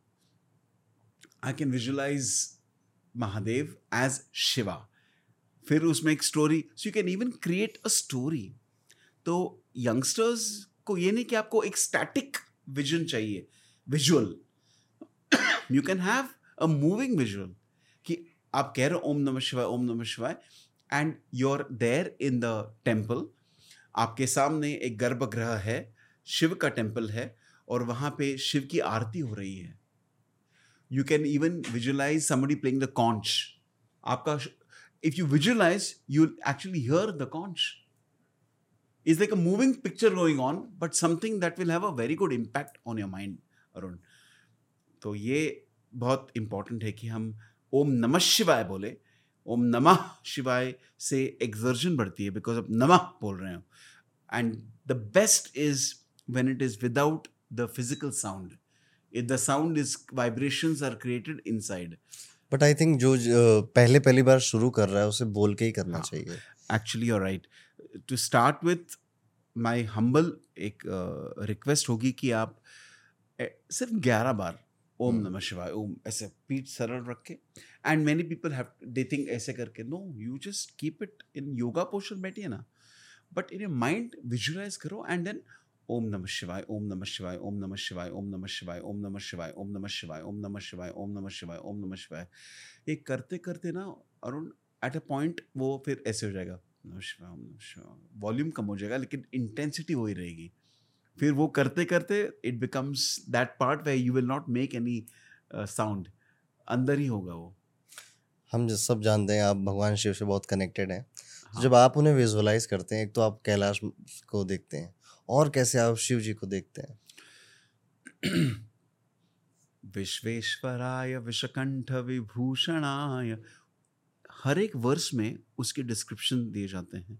I can visualise Mahadev as Shiva. फिर उसमें एक story, so you can even create a story. तो youngsters को ये नहीं कि आपको एक स्टैटिक विजन चाहिए, visual. You can have a moving visual कि आप कह रहे हो ओम नमः शिवाय, ओम नमः शिवाय, and you are there in the temple. आपके सामने एक गर्भगृह है, शिव का टेम्पल है और वहां पे शिव की आरती हो रही है। You can even visualise somebody playing the conch. आपका if you visualize, you'll actually hear the conch. It's like a moving picture going on, but something that will have a very good impact on your mind, Arun. तो ये बहुत important है कि हम ओम नमः शिवाय बोले ओम नमः शिवाय से एक्सर्जन बढ़ती है, बिकॉज आप नमः बोल रहे हो. And the best is when it is without the physical sound. If the sound is vibrations are created inside. But I think जो जो पहले पहली बार शुरू कर रहा है उसे बोल के ही करना चाहिए. Actually you are right. To start with my humble एक रिक्वेस्ट होगी कि आप eh, सिर्फ ग्यारह बार ओम नमः शिवाय ओम ऐसे पीठ सरल रख के. And many people have they think ऐसे करके. No, you just keep it in yoga posture बैठिए ना, but in your mind visualise करो एंड देन ओम नमः शिवाय ओम नमः शिवाय ओम नमः शिवाय ओम नमः शिवाय ओम नमः शिवाय ओम नमः शिवाय ओम नमः शिवाय ओम नमः शिवाय ओम नमः शिवाय. ये करते करते ना अरुण, एट अ पॉइंट वो फिर ऐसे हो जाएगा नमः शिवाय ओम नमः शिवाय. वॉल्यूम कम हो जाएगा लेकिन इंटेंसिटी वही रहेगी. फिर वो करते करते it becomes that part where you will not make any sound. अंदर ही होगा वो. हम जो सब जानते हैं आप भगवान शिव से बहुत कनेक्टेड हैं. हाँ. जब आप उन्हें विजुअलाइज करते हैं, एक तो आप कैलाश को देखते हैं, और कैसे आप शिव जी को देखते हैं? विश्वेश्वराय विषकंठ विभूषणाय, हर एक वर्स में उसके डिस्क्रिप्शन दिए जाते हैं.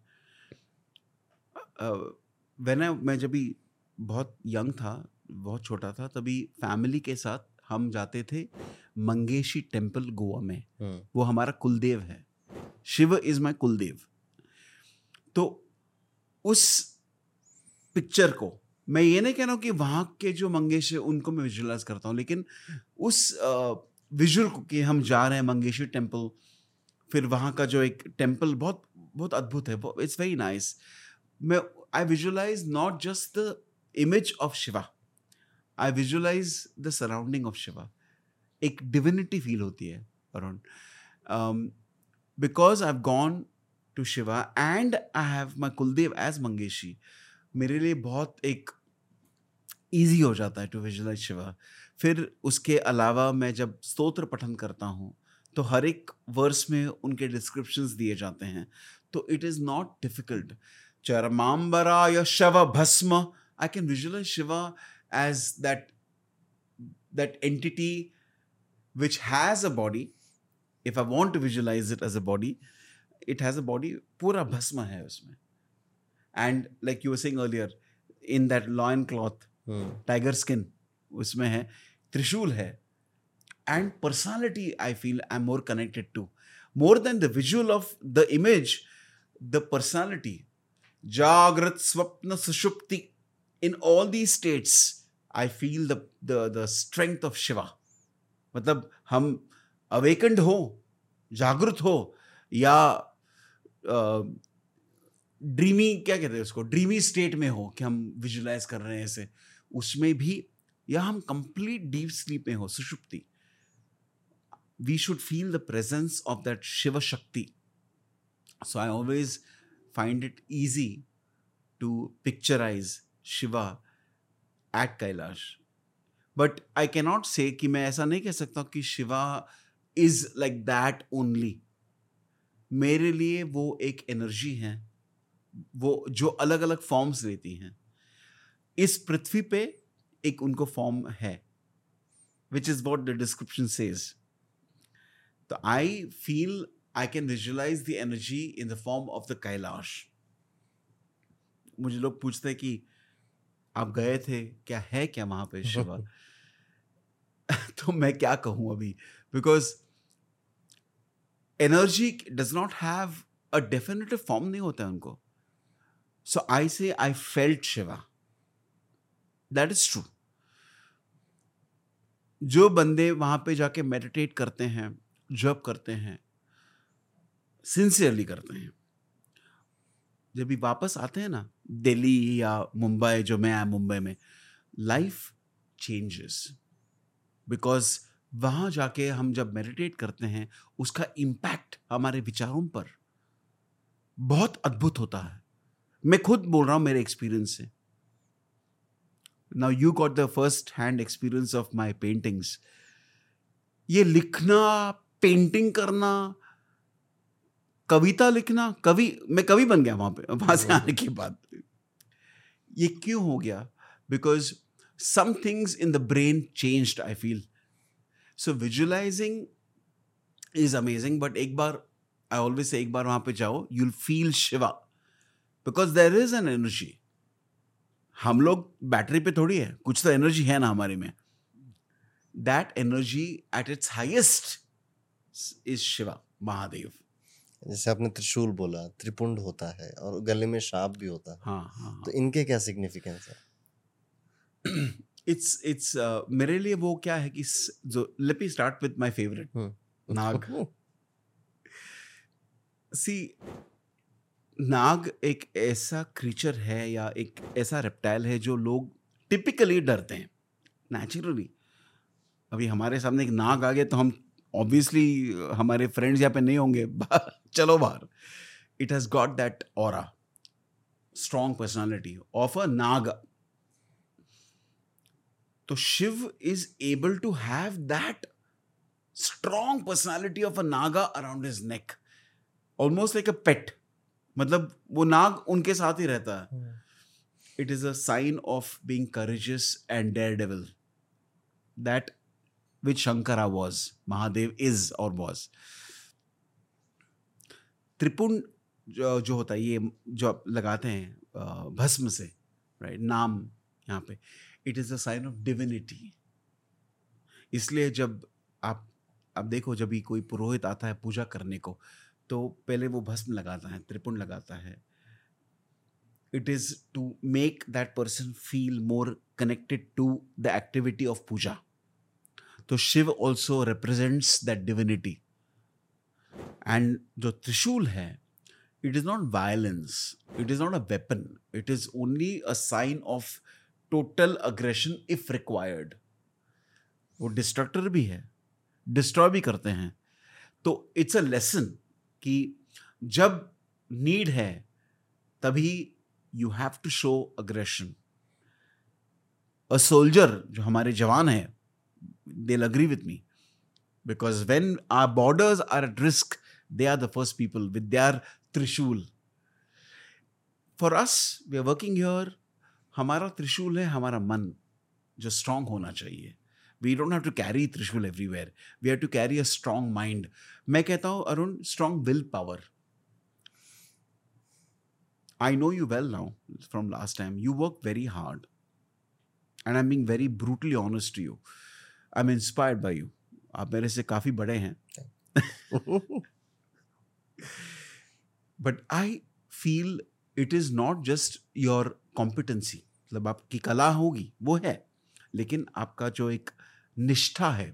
व्हेन आई मैं जब भी बहुत यंग था, बहुत छोटा था, तभी फैमिली के साथ हम जाते थे मंगेशी टेम्पल गोवा में. वो हमारा कुलदेव है. Shiv is my kuldev. तो उस पिक्चर को मैं ये नहीं कह रहा हूँ कि वहाँ के जो मंगेश है उनको मैं विजुअलाइज करता हूँ, लेकिन उस विजुअल को कि हम जा रहे हैं मंगेशी टेम्पल, फिर वहाँ का जो एक टेम्पल बहुत बहुत अद्भुत है, इट्स वेरी नाइस. मैं I visualise not just the image of Shiva, I visualise the surrounding of Shiva. एक डिविनिटी फील होती है around, because I have gone to Shiva and I have my kuldev as Mangeshi. मेरे लिए बहुत एक इजी हो जाता है टू विजुअलाइज शिवा. फिर उसके अलावा मैं जब स्तोत्र पठन करता हूँ तो हर एक वर्स में उनके डिस्क्रिप्शंस दिए जाते हैं, तो इट इज़ नॉट डिफिकल्ट. चरमांबराय शव भस्म, I can visualise Shiva as that that entity which has a body. If I want to visualize it as a body, it has a body. पूरा भस्म है उसमें. And like you were saying earlier, in that loin cloth, hmm. tiger skin, उसमें है, त्रिशूल है. And personality, I feel I'm more connected to. More than the visual of the image, the personality. Jagrat, Swapna, Sushupti. In all these states, I feel the, the, the strength of Shiva. मतलब हम awakened हो, जागृत हो, या dreamy uh, क्या कहते हैं उसको, ड्रीमी स्टेट में हो कि हम विजुअलाइज कर रहे हैं ऐसे, उसमें भी, या हम कंप्लीट डीप स्लीप में हो, सुषुप्ति. We should feel the presence of that Shiv Shakti. So I always find it easy to picturise Shiva at Kailash. But I cannot say कि मैं ऐसा नहीं कह सकता कि Shiva is like that only. मेरे लिए वो एक एनर्जी है, वो जो अलग अलग फॉर्म्स लेती हैं. इस पृथ्वी पे एक उनको फॉर्म है, which is what the description says. तो I feel I can visualise the energy in the form of the Kailash. मुझे लोग पूछते हैं कि आप गए थे, क्या है क्या वहां पे शिवा? तो मैं क्या कहूं अभी, because energy does not have a definitive form नहीं होता है उनको. So I say I felt Shiva. That is true. जो बंदे वहां पे जाके मेडिटेट करते हैं, जप करते हैं, सिंसियरली करते हैं, जब भी वापस आते हैं ना दिल्ली या मुंबई, जो मैं आया मुंबई में, लाइफ चेंजेस. बिकॉज वहाँ जाके हम जब मेडिटेट करते हैं, उसका इम्पैक्ट हमारे विचारों पर बहुत अद्भुत होता है. मैं खुद बोल रहा हूँ मेरे एक्सपीरियंस से. Now you got the first hand experience of my paintings. ये लिखना, पेंटिंग करना, कविता लिखना, कवि, मैं कवि बन गया वहां पे, वहां से आने के बाद. ये क्यों हो गया? Because some things in the brain changed, I feel. So visualizing is amazing, but एक बार आई ऑलवेज से एक बार वहां पे जाओ, you'll feel Shiva, because there is an energy. हम लोग बैटरी पे थोड़ी है, कुछ तो एनर्जी है ना हमारे में. That energy at its highest is Shiva, Mahadev. जैसे आपने त्रिशूल बोला, त्रिपुंड होता है और गले में सांप भी होता है. हाँ हाँ. तो इनके क्या सिग्निफिकेंस है? इट्स इट्स मेरे लिए वो क्या है कि स- जो let me start with my favourite, naag. See, नाग एक ऐसा क्रीचर है या एक ऐसा रेप्टाइल है जो लोग टिपिकली डरते हैं नेचुरली. अभी हमारे सामने एक नाग आ गया तो हम ऑब्वियसली हमारे फ्रेंड्स यहाँ पे नहीं होंगे, चलो बाहर. It has got that aura, strong personality of a naag. तो Shiv is able to have that strong personality of a naga around his neck, almost like a pet. मतलब वो नाग उनके साथ ही रहता है. It is a sign of being courageous and daredevil, that which Shankara was, Mahadev is और वॉज. त्रिपुंड जो, जो होता है, ये जो आप लगाते हैं अ, भस्म से, राइट, नाम यहाँ पे, it is a sign of divinity. इसलिए जब आप आप देखो, जब भी कोई पुरोहित आता है पूजा करने को, तो पहले वो भस्म लगाता है, त्रिपुंड लगाता है. It is to make that person feel more connected to the activity of puja. तो Shiv also represents that divinity. And जो त्रिशूल है, it is not violence, it is not a weapon, it is only a sign of total aggression if required. वो destructor भी है, destroy भी करते हैं. तो इट्स अ लेसन कि जब नीड है तभी you have to show aggression. A soldier, जो हमारे जवान है, they'll agree with me, because when our borders are at risk, they are the first people with their trishul. For us, we are working here. हमारा त्रिशूल है हमारा मन, जो स्ट्रांग होना चाहिए. We don't have to carry त्रिशूल everywhere. We have to carry a strong mind. मैं कहता हूँ Arun, strong will power. I know you well now from last time. You work very hard, and I'm being very brutally honest to you. I'm inspired by you. आप मेरे से काफी बड़े हैं. But I feel it is not just your competency. मतलब आपकी कला होगी, वो है, लेकिन आपका जो एक निष्ठा है.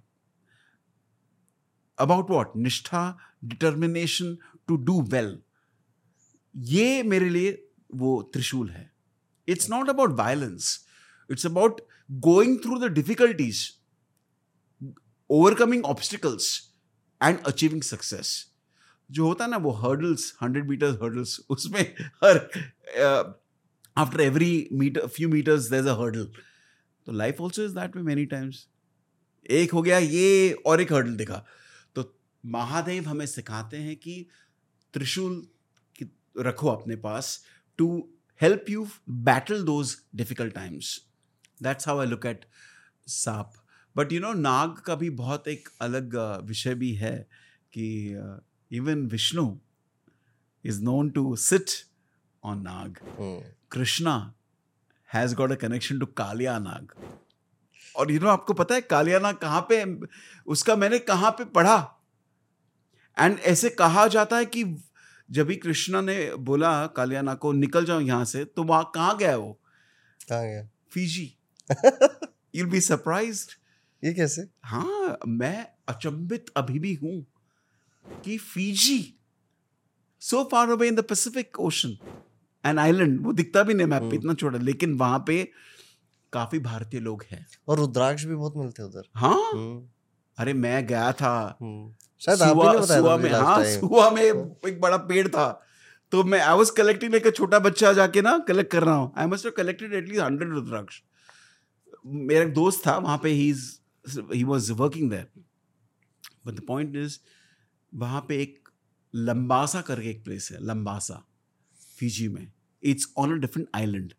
About what? निष्ठा, determination to do well. ये मेरे लिए वो त्रिशूल है. It's not about violence. It's about going through the difficulties, overcoming obstacles and achieving success. जो होता है ना वो hurdles, hundred meters hurdles, उसमें हर uh, after every meter, few meters there's a hurdle. तो life also is that way many times. एक हो गया ये और एक hurdle दिखा. तो महादेव हमें सिखाते हैं कि त्रिशूल रखो अपने पास to help you battle those difficult times. That's how I look at saanp. But you know, नाग का भी बहुत एक अलग विषय भी है कि even Vishnu is known to sit on naag. Krishna has got a connection to Kaliya Naag. और यू नो, आपको पता है कालिया नाग कहाँ पे, उसका मैंने कहाँ पे पढ़ा. एंड ऐसे कहा जाता है कि जब भी कृष्णा ने बोला कालिया नाग को निकल जाओ यहाँ से, तो वहां कहाँ गया वो? कहाँ गया? फीजी. You'll be surprised. ये कैसे? हाँ, मैं अचंभित अभी भी हूं कि Fiji, so far away in the Pacific Ocean, an island, वो दिखता भी नहीं मैप पे, इतना छोटा, लेकिन वहां पे काफी भारतीय लोग हैं. और रुद्राक्ष भी बहुत मिलते हैं उधर. हाँ, अरे मैं गया था शायद आपने नहीं बताया सुआ था में. last हाँ, time. सुआ में एक बड़ा पेड़ था, तो मैं आई वाज कलेक्टिंग लाइक छोटा बच्चा जाके ना कलेक्ट कर रहा हूँ. I must have collected at least hundred rudraksha. मेरा एक दोस्त था वहां पे, he is he was working there. But the point is, वहाँ पे एक लंबासा करके एक प्लेस है, लंबासा, फिजी में. It's on a different island.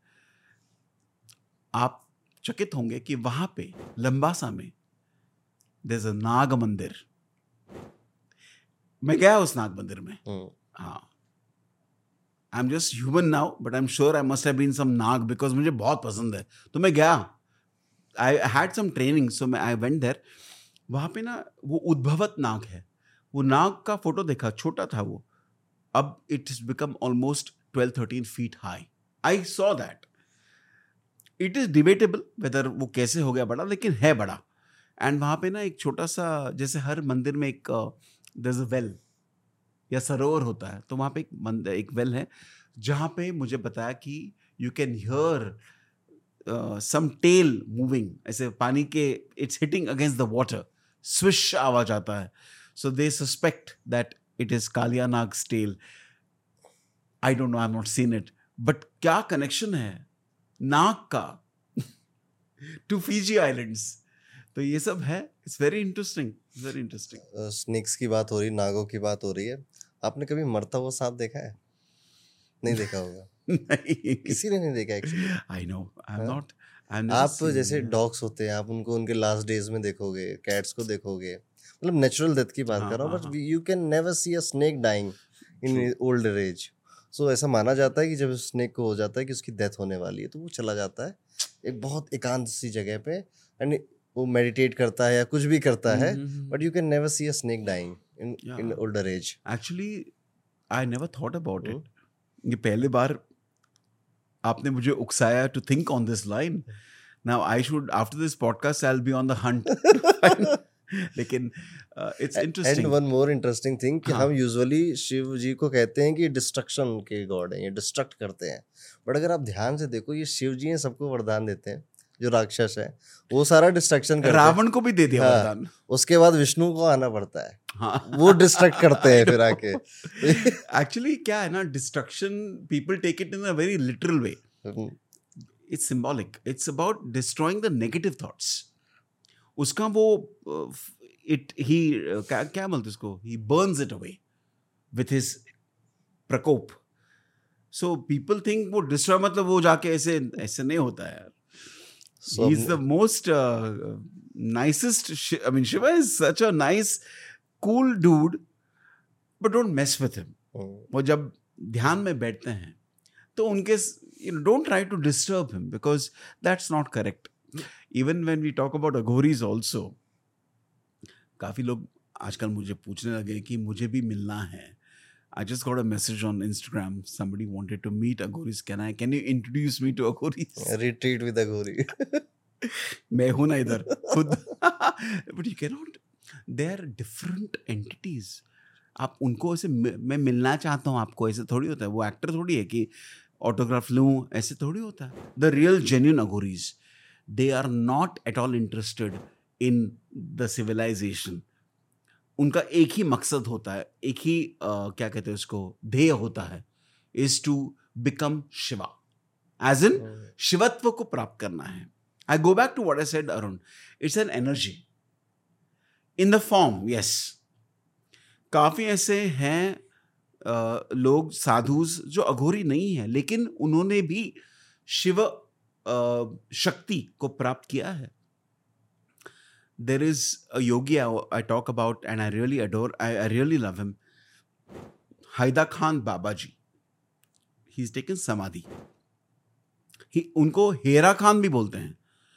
आप चकित होंगे कि वहाँ पे लंबासा में there's a नाग मंदिर. मैं गया उस नाग मंदिर में. हम्म. हाँ, I'm just human now, but I'm sure I must have been some Nag because मुझे बहुत पसंद है. तो मैं गया. I had some training, so मैं I went there. वहाँ पे ना वो उद्भवत नाग है. वो नाग का फोटो देखा, छोटा था वो. अब it has become almost twelve thirteen feet high. I saw that. It is debatable whether वो कैसे हो गया बड़ा, लेकिन है बड़ा. एंड वहाँ पे ना एक छोटा सा, जैसे हर मंदिर में एक there's a well या सरोवर होता है, तो वहाँ पे एक मंदिर, एक वेल है जहाँ पे मुझे बताया कि you can hear some tail moving, ऐसे पानी के, it's hitting against the water, swish आवाज आता है. So they suspect that it is Kaliya Naag's tail. I don't know, I have not seen it, but क्या कनेक्शन है नाग का टू फिजी आइलैंड्स. तो ये सब है. It's very interesting, very interesting. Snakes की बात हो रही, नागों की बात हो रही है. आपने कभी मरता हुआ सांप देखा है? नहीं देखा होगा. नहीं, किसी ने नहीं देखा actually. I know, I am हाँ? नॉट. आप जैसे डॉग्स होते हैं, आप उनको उनके लास्ट डेज में देखोगे, कैट्स को देखोगे, मतलब नेचुरल डेथ की बात हाँ, कर रहा हूँ, हाँ, but you can never see a snake dying in older age. So ऐसा माना जाता है कि जब स्नेक को हो जाता है कि उसकी डेथ होने वाली है, तो वो चला जाता है एक बहुत एकांत सी जगह पे, एंड वो मेडिटेट करता है या कुछ भी करता है, but you can never see a snake dying in in older age. Actually I never thought about it. ये पहले बार आपने मुझे उकसाया to think on this line. Now I should, after this podcast I will be on the hunt. लेकिन it's interesting. And one more interesting thing कि हाँ. हम यूजुअली शिव जी को कहते हैं कि डिस्ट्रक्शन के गॉड हैं, ये डिस्ट्रक्ट करते हैं, बट अगर आप ध्यान से देखो, ये शिव जी हैं, सबको वरदान देते हैं. जो राक्षस है वो सारा डिस्ट्रक्शन करते हैं. रावण को भी दे दिया हाँ, वरदान. उसके बाद विष्णु को आना पड़ता है. हाँ. वो डिस्ट्रक्ट करते हैं फिर आके. एक्चुअली क्या है ना, destruction, people take it in a very literal way. It's symbolic. It's about destroying the negative thoughts. उसका वो इट ही क्या क्या बोलते उसको, he burns it away with his prakop. So people think वो डिस्ट्रॉय मतलब वो जाके ऐसे ऐसे नहीं होता है यार. So, He's the most uh, nicest. I mean, Shiva is such a nice, cool dude, but don't mess with him. वो जब ध्यान में बैठते हैं तो उनके, you know, don't try to disturb him because that's not correct. Even when we talk about Aghoris also, काफी लोग आजकल मुझे पूछने लगे कि मुझे भी मिलना है. I just got a message on Instagram. Somebody wanted to meet Aghoris. Can I? Can you introduce me to Aghoris? Retreat with Aghori. मैं हूं ना इधर खुद. But you cannot. They are different entities. आप उनको ऐसे, मैं मिलना चाहता हूँ आपको, ऐसे थोड़ी होता है. वो एक्टर थोड़ी है कि ऑटोग्राफ लूँ, ऐसे थोड़ी होता है. The real genuine Aghoris, they are not at all interested in the civilization. उनका एक ही मकसद होता है, एक ही uh, क्या कहते हैं उसको, ध्येय होता है, is to become Shiva, as in शिवत्व को प्राप्त करना है. I go back to what I said Arun. It's an energy in the form. Yes, काफी ऐसे हैं uh, लोग, साधुज जो अघोरी नहीं है, लेकिन उन्होंने भी शिव uh, शक्ति को प्राप्त किया है. There is a yogi I, I talk about and I really adore, I, I really love him. Haida Khan Babaji. He's taken samadhi. He, उनको हेरा खान भी बोलते हैं.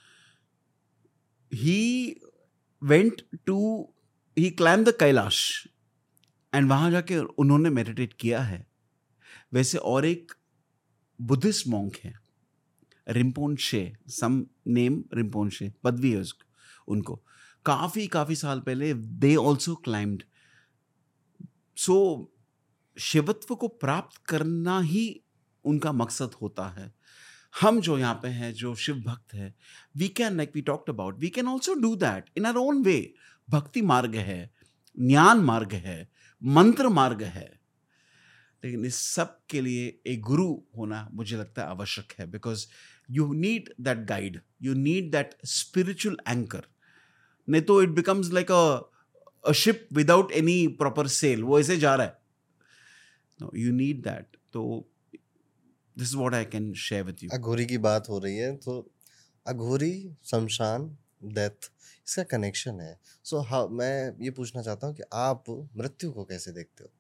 He went to, he climbed the Kailash and वहाँ जाके उन्होंने meditate किया है. वैसे और एक बुद्धिस्ट मॉन्क है, रिम्पोनशे, some name रिम्पोनशे, पदवी है उसको, उनको काफी काफी साल पहले दे ऑल्सो क्लाइम्ड. सो शिवत्व को प्राप्त करना ही उनका मकसद होता है. हम जो यहाँ पे हैं, जो शिव भक्त है, we can, like we talked about, we can also do that in our own way. भक्ति मार्ग है, ज्ञान मार्ग है, मंत्र मार्ग है, लेकिन इस सब के लिए एक गुरु होना मुझे लगता है आवश्यक है. Because you need that guide, you need that spiritual anchor. नहीं तो it becomes like a ship without any proper sail, वो ऐसे जा रहा है. No, you need that. तो this is what I can share with you. Aghori की बात हो रही है, तो अघोरी, शमशान, डेथ, इसका कनेक्शन है. सो so, हाँ, मैं ये पूछना चाहता हूँ कि आप मृत्यु को कैसे देखते हो?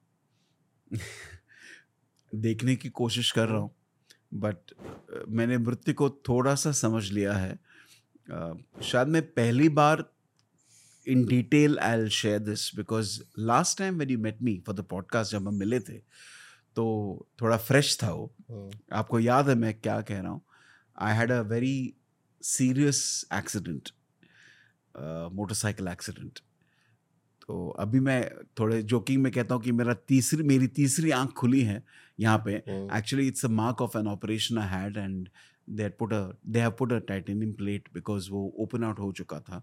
देखने की कोशिश कर रहा हूँ, बट मैंने मृत्यु को थोड़ा सा समझ लिया है. uh, शायद मैं पहली बार in detail I'll share this because last time when you met me for the podcast जब हम मिले थे तो थोड़ा फ्रेश था वो. हम्म, आपको याद है मैं क्या कह रहा हूँ? I had a very serious accident, motorcycle accident. तो अभी मैं थोड़े जोकिंग में कहता हूँ कि मेरा तीसरी मेरी तीसरी आंख खुली है यहाँ पे. Hmm, actually it's a mark of an operation I had and they had put a they have put a titanium plate because वो ओपन आउट हो चुका था.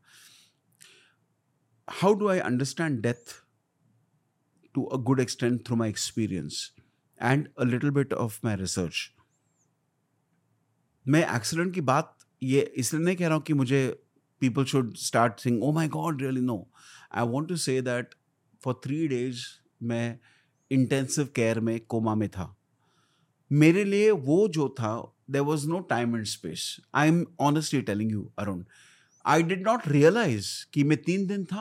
How do I understand death to a good extent through my experience and a little bit of my research? मैं accident की बात ये इसलिए नहीं कह रहा हूँ कि मुझे people should start saying oh my god really, no. I want to say that for three days मैं intensive care में कोमा में था. मेरे लिए वो जो था there was no time and space. I'm honestly telling you Arun, I did not realize कि मैं तीन दिन था.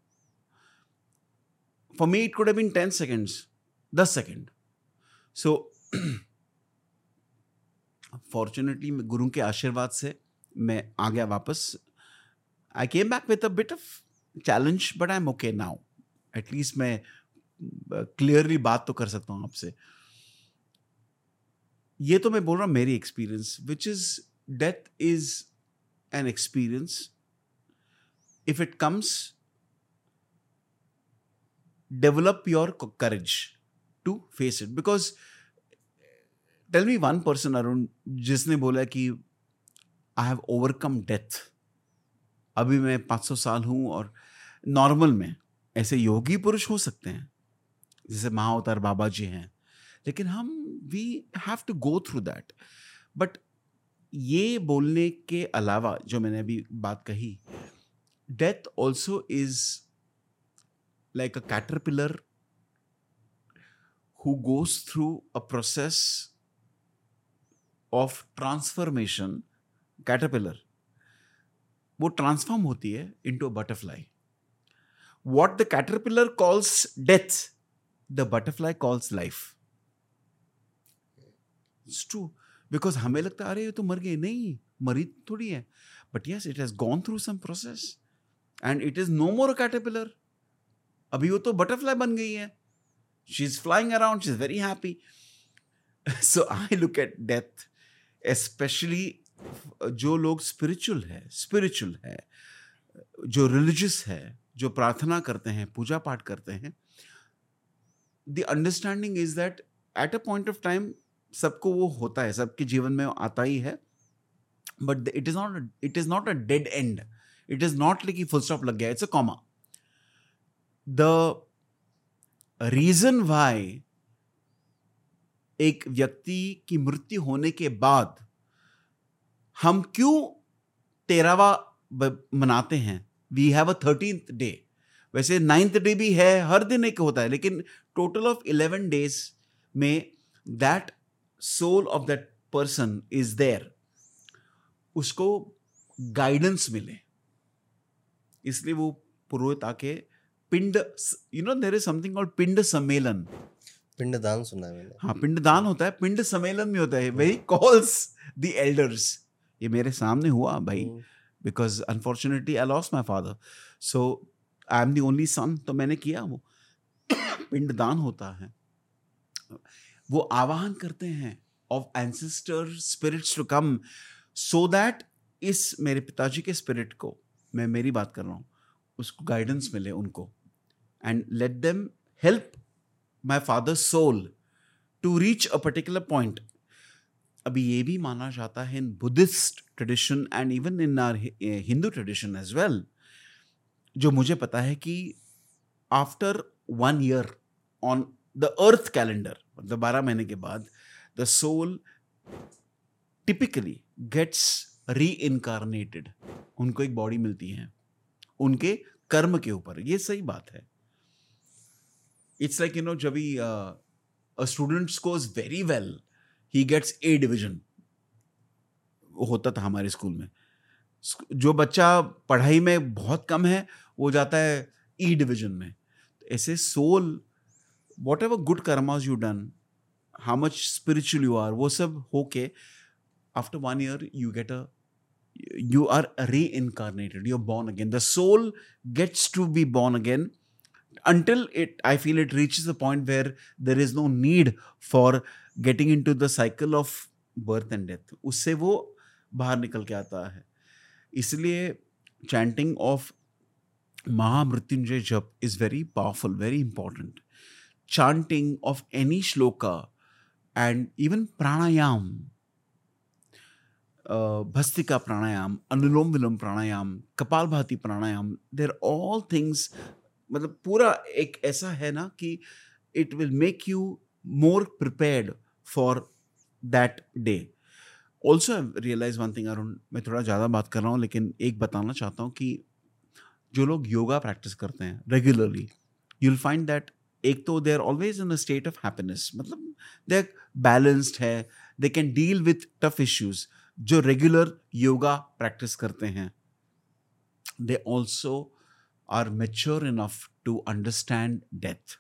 For me, it could have been ten seconds, ten seconds. So, fortunately, गुरु के आशीर्वाद से मैं आ गया वापस. I came back with a bit of challenge, but I'm okay now. At least मैं clearly बात तो कर सकता हूँ आपसे. ये तो मैं बोल रहा हूँ मेरी experience, which is death is an experience. If it comes, develop your courage to face it. Because tell me one person Arun जिसने बोला कि I have overcome death. अभी मैं पाँच सौ साल हूँ और नॉर्मल में ऐसे योगी पुरुष हो सकते हैं जैसे महाअवतार बाबा जी हैं, लेकिन हम we have to go through that. But ये बोलने के अलावा जो मैंने अभी बात कही, death also is like a caterpillar who goes through a process of transformation. Caterpillar वो transform होती है into a butterfly. What the caterpillar calls death, the butterfly calls life. It's true. Because हमें लगता है अरे ये तो मर गई, नहीं मरी थोड़ी है. But yes, it has gone through some process and it is no more a caterpillar. अभी वो तो बटरफ्लाई बन गई है. She is flying around, she is very happy. So I look at death, especially जो लोग स्पिरिचुअल है spiritual है जो रिलीजियस है, जो प्रार्थना करते हैं, पूजा पाठ करते हैं. The understanding is that at a point of time सबको वो होता है, सबके जीवन में आता ही है. But it is not it is not a dead end. It is not like full stop लग गया, it's a comma. The reason why एक व्यक्ति की मृत्यु होने के बाद हम क्यों तेरहवा मनाते हैं, we have a thirteenth day. वैसे नाइन्थ डे भी है, हर दिन एक होता है, लेकिन टोटल ऑफ इलेवन डेज में that soul of that person is there. उसको गाइडेंस मिले, इसलिए वो पुरोहित आके पिंड, you know there is something called pind sammelan. पिंडदान सुना है मैंने. हाँ, पिंडदान होता है, पिंड सम्मेलन में होता है. Very calls the elders. ये मेरे सामने हुआ भाई, because unfortunately I lost my father, so I am the only son. तो मैंने किया वो पिंडदान होता है. वो आवाहन करते हैं of ancestor spirits to come, so that इस मेरे पिताजी के स्पिरिट को, मैं मेरी बात कर रहा हूँ, उसको गाइडेंस मिले उनको, and let them help my father's soul to reach a particular point. अभी ये भी माना जाता है in Buddhist tradition and even in our Hindu tradition as well, जो मुझे पता है कि after one year on the earth calendar, मतलब बारह महीने के बाद, the soul typically gets reincarnated. उनको एक बॉडी मिलती है उनके कर्म के ऊपर. ये सही बात है. इट्स लाइक यू नो जब भी a student scores very well, he gets A division. वो होता था हमारे स्कूल में. जो बच्चा पढ़ाई में बहुत कम है वो जाता है ई डिवीजन में. ऐसे soul, whatever good karmas you done, how much spiritual you are, वो सब होके after one year you get a you are reincarnated, you're born again. The soul gets to be born again until it, I feel it reaches a point where there is no need for getting into the cycle of birth and death. उससे वो बाहर निकल के आता है. इसलिए chanting of Mahamrityunjay Jap is very powerful, very important. Chanting of any shloka and even pranayam, Uh, Bhastika pranayam, Anulom Vilom pranayam, Kapalbhati pranayam, they're all things, मतलब पूरा एक ऐसा है ना कि it will make you more prepared for that day. Also I realize one thing, Arun, मैं थोड़ा ज़्यादा बात कर रहा हूँ लेकिन एक बताना चाहता हूँ कि जो लोग योगा प्रैक्टिस करते हैं रेगुलरली, you'll find that एक तो they are always in a state of happiness, मतलब they are balanced है, they can deal with tough issues. जो रेगुलर योगा प्रैक्टिस करते हैं, they also are mature enough to understand death.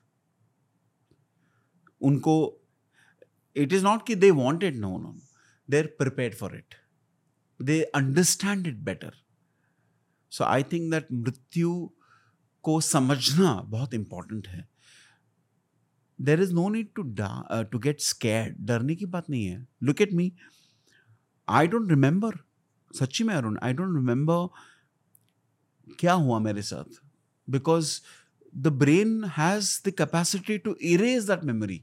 उनको it is not कि they want it, no no, they are prepared for it, they understand it better. So I think that मृत्यु को समझना बहुत important है. There is no need to to get scared. डरने की बात नहीं है. Look at me, I don't remember, सच्ची में अरुण, I don't remember क्या हुआ मेरे साथ, because the brain has the capacity to erase that memory.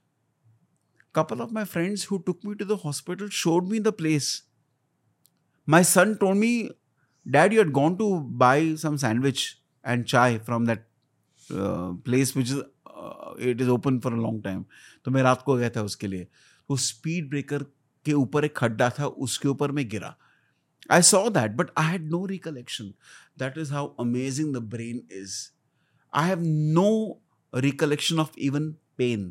Couple of my friends who took me to the hospital showed me the place. My son told me, Dad, you had gone to buy some sandwich and chai from that uh, place which is uh, it is open for a long time. तो मैं रात को गया था उसके लिए. वो speed breaker के ऊपर एक खड्डा था, उसके ऊपर मैं गिरा. I saw that, but I had no recollection. That is how amazing the brain is. I have no recollection of even pain.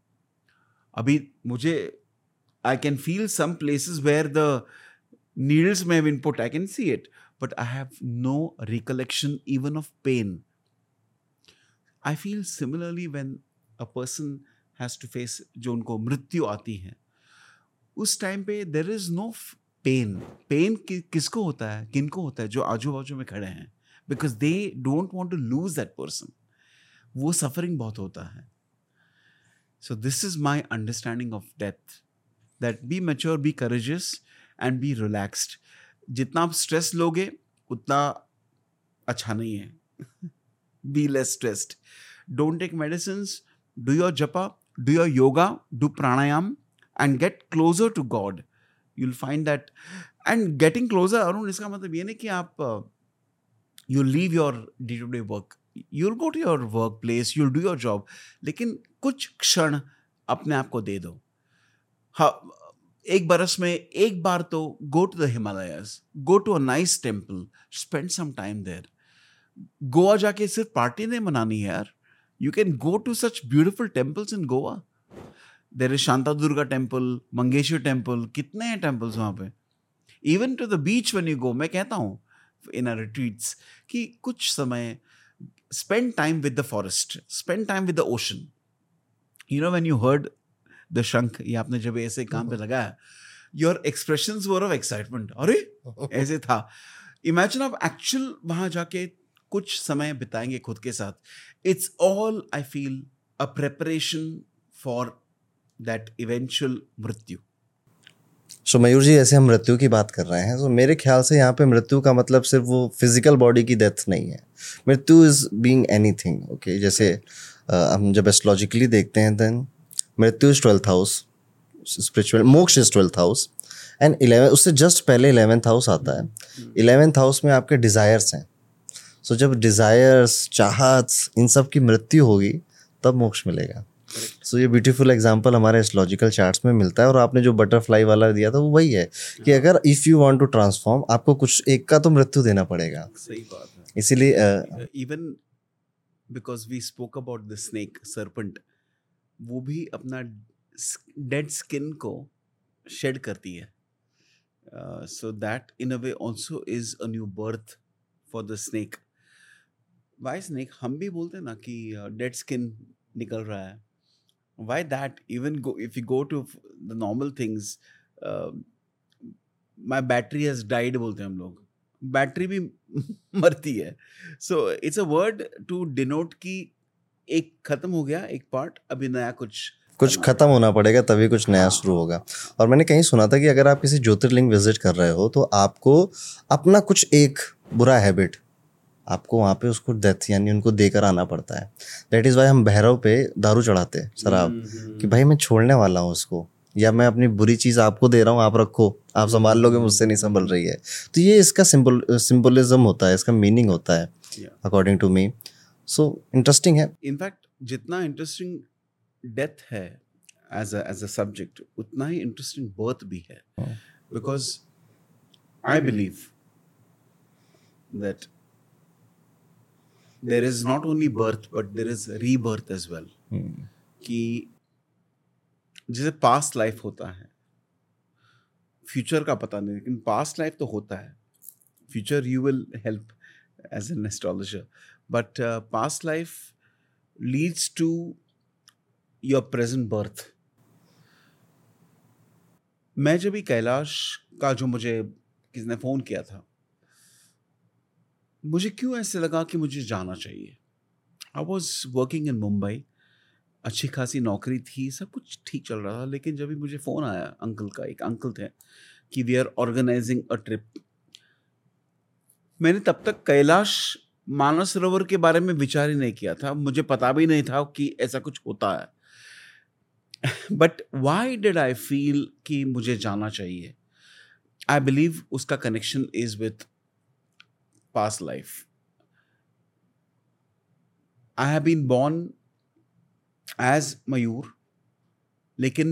अभी मुझे, I can feel some places where the needles may have been put. I can see it, but I have no recollection even of pain. I feel similarly when a person has to face, जो उनको मृत्यु आती है, उस time पे there is no pain. Pain कि, किसको होता है, किनको होता है? जो आजू बाजू में खड़े हैं, because they don't want to lose that person. वो सफरिंग बहुत होता है. So this is my understanding of death, that be mature, be courageous and be relaxed. जितना आप स्ट्रेस लोगे उतना अच्छा नहीं है. Be less stressed. Don't take medicines, do your japa, do your yoga, do pranayama and get closer to God. You'll find that, and getting closer, Arun, इसका मतलब ये नहीं कि आप uh, you leave your day-to-day work. You'll go to your workplace, you'll do your job. लेकिन कुछ क्षण अपने आप को दे दो. हाँ, एक बरस में एक बार तो go to the Himalayas, go to a nice temple, spend some time there. Goa जाके सिर्फ पार्टी नहीं मनानी है यार. You can go to such beautiful temples in Goa. There is Shanta Durga temple, Mangeshwar temple, कितने हैं temples वहाँ पे. Even to the beach when you go, मैं कहता हूँ in our retreats कि कुछ समय spend time with the forest, spend time with the ocean. You know when you heard the shank, ये आपने जब ऐसे काम पे लगाया, your expressions were of excitement. अरे ऐसे था. Imagine आप actual वहाँ जाके कुछ समय बिताएंगे खुद के साथ. It's all, I feel, a preparation for that eventual मृत्यु. सो मयूर जी, ऐसे हम मृत्यु की बात कर रहे हैं, तो मेरे ख्याल से यहाँ पे मृत्यु का मतलब सिर्फ वो फिजिकल बॉडी की डेथ नहीं है. मृत्यु इज बीइंग एनीथिंग. ओके, जैसे uh, हम जब एस्ट्रोलॉजिकली देखते हैं, then mrityu is twelfth house, spiritual moksha is twelfth house, and eleven, उससे जस्ट पहले इलेवेंथ हाउस आता है. इलेवेंथ हाउस में आपके डिज़ायर्स हैं. सो so, जब डिज़ायर्स, चाहत, इन सब की मृत्यु होगी तब मोक्ष मिलेगा. सो so, ये ब्यूटीफुल एग्जांपल हमारे एस्ट्रोलॉजिकल चार्ट्स में मिलता है. और आपने जो बटरफ्लाई वाला दिया था वो वही है कि अगर if you want to transform, आपको कुछ एक का तो मृत्यु देना पड़ेगा. सही बात है. इसीलिए even because we spoke about the snake serpent, वो भी अपना डेड स्किन को शेड करती है. Uh, so that in a way also is a new birth for the snake. Why snake? हम भी बोलते हैं ना कि डेड स्किन निकल रहा है. Why that? Even go if you go to f- the normal things, uh, my battery has died बोलते हैं हम लोग. बैटरी भी मरती है. So it's a word to denote कि एक खत्म हो गया एक पार्ट, अभी नया कुछ कुछ करना खत्म होना पड़ेगा तभी कुछ नया हाँ. शुरू होगा. और मैंने कहीं सुना था कि अगर आप किसी ज्योतिर्लिंग विजिट कर रहे हो तो आपको अपना कुछ एक बुरा हैबिट आपको वहाँ पे उसको डेथ यानी उनको देकर आना पड़ता है. दैट इज़ वाई हम भैरव पे दारू चढ़ाते हैं, शराब, हम्म, कि भाई मैं छोड़ने वाला हूँ उसको, या मैं अपनी बुरी चीज़ आपको दे रहा हूँ, आप रखो, आप संभाल लोगे, मुझसे नहीं संभल रही है. तो ये इसका सिंबल सिंबलिज्म होता है, इसका मीनिंग होता है yeah. According to me. So interesting है. इनफैक्ट जितना इंटरेस्टिंग डेथ है as a as a subject, उतना ही इंटरेस्टिंग बर्थ भी है. Because I believe that there is not only birth but there is rebirth as well. कि जैसे past life होता है, फ्यूचर का पता नहीं, लेकिन पास्ट लाइफ तो होता है. Future you will help as an astrologer, but past life leads to your present birth. मैं जब भी कैलाश का जो मुझे किसने फ़ोन किया था, मुझे क्यों ऐसे लगा कि मुझे जाना चाहिए. I was working in Mumbai, अच्छी खासी नौकरी थी, सब कुछ ठीक चल रहा था. लेकिन जब भी मुझे फ़ोन आया अंकल का, एक अंकल थे, कि we are organizing a trip, मैंने तब तक कैलाश मानसरोवर के बारे में विचार ही नहीं किया था. मुझे पता भी नहीं था कि ऐसा कुछ होता है. But why did I feel कि मुझे जाना चाहिए? आई बिलीव उसका connection is with past life. I have been born as Mayur, लेकिन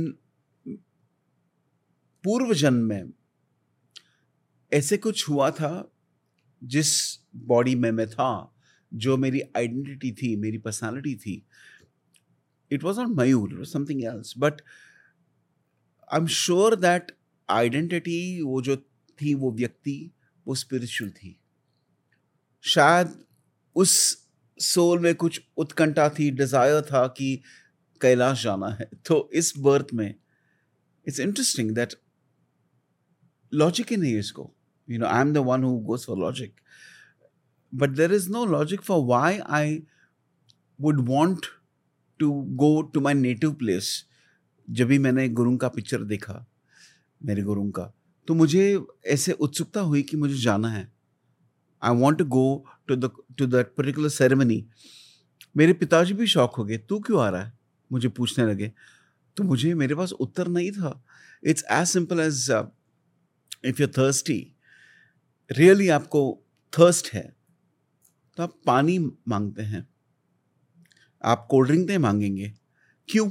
पूर्व जन्म में ऐसे कुछ हुआ था जिस बॉडी में मैं था, जो मेरी आइडेंटिटी थी, मेरी पर्सनालिटी थी. It was not Mayur, it was something else. But I am sure that identity, वो जो थी, वो व्यक्ति, वो स्पिरिचुअल थी. शायद उस सोल में कुछ उत्कंठा थी, डिजायर था कि कैलाश जाना है. तो इस बर्थ में इट्स इंटरेस्टिंग दैट लॉजिक ही नहीं है इसको. You know, I'm the one who goes for logic. But there is no logic for why I would want to go to my native place. जब भी मैंने गुरुंग का पिक्चर देखा, मेरे गुरुंग का, तो मुझे ऐसे उत्सुकता हुई कि मुझे जाना है. I want to go to the to that particular ceremony. मेरे पिताजी भी शॉक हो गए, तू क्यों आ रहा है, मुझे पूछने लगे. तो मुझे, मेरे पास उत्तर नहीं था. It's as simple as uh, if you're thirsty, really आपको थर्स्ट है, तो आप पानी मांगते हैं. आप कोल्ड ड्रिंक नहीं मांगेंगे. क्यों?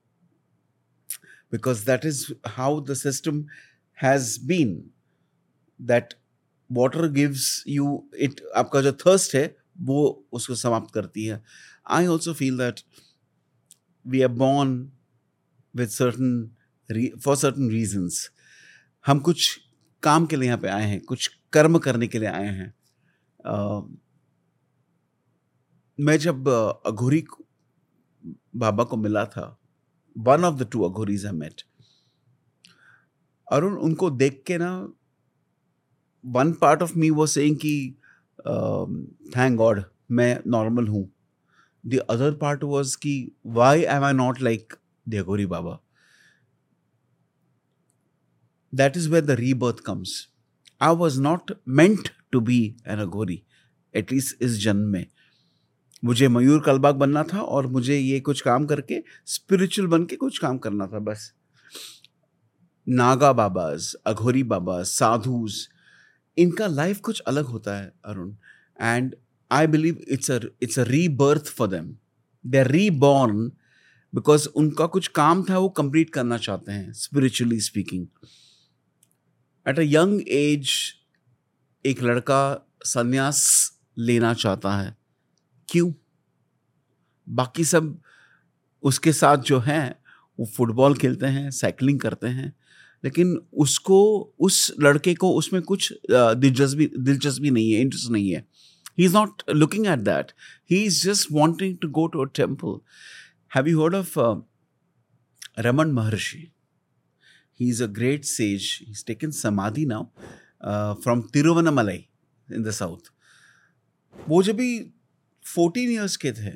Because that is how the system has been, that water gives you it. आपका जो थर्स्ट है वो उसको समाप्त करती है. I also feel that we are born with certain for certain reasons. हम कुछ काम के लिए यहाँ पे आए हैं, कुछ कर्म करने के लिए आए हैं. uh, मैं जब अघोरी बाबा को मिला था, one of the two aghoris I met, और उन, उनको देख के ना, one part of me was saying कि थैंक गॉड मैं नॉर्मल हूँ. द अदर पार्ट वाज कि why am I not like the aghori baba. That is where the rebirth comes. I was not meant to be an Aghori, at least इस जन्म में. मुझे मयूर कलबाग बनना था और मुझे ये कुछ काम करके स्पिरिचुअल बन के कुछ काम करना था बस. नागा बाबाज, अघोरी बाबा, साधुज, इनका लाइफ कुछ अलग होता है Arun. And I believe it's a it's a rebirth for them. They are reborn because उनका कुछ काम था, वो कंप्लीट करना चाहते हैं, spiritually speaking. At a young age एक लड़का संन्यास लेना चाहता है. क्यों? बाकी सब उसके साथ जो हैं वो फुटबॉल खेलते हैं, साइकिलिंग करते हैं, लेकिन उसको, उस लड़के को उसमें कुछ दिलचस्पी दिलचस्पी नहीं है, इंटरेस्ट नहीं है. He is not looking at that. He is just wanting to go to a temple. Have you heard of uh, Raman Maharshi? He is a great sage. He's taken samadhi now uh, from Tiruvannamalai in the south. वो जब भी fourteen years के थे,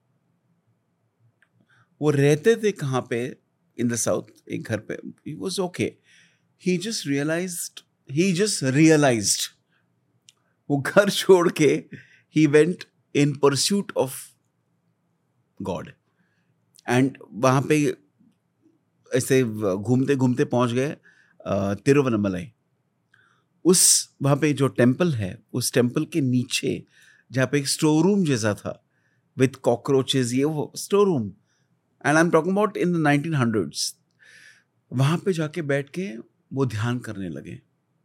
वो रहते थे कहाँ पे? In the south, एक घर पे. He was okay. He just realized, he just realized वो घर छोड़ के he went in pursuit of God. And वहाँ पे ऐसे घूमते घूमते पहुँच गए तिरुवन्नमलाई. उस वहाँ पे जो टेम्पल है, उस टेम्पल के नीचे जहाँ पे एक स्टोर रूम जैसा था with cockroaches, ये वो store room. And I'm talking about in the nineteen hundreds. वहाँ पे जाके बैठ के वो ध्यान करने लगे.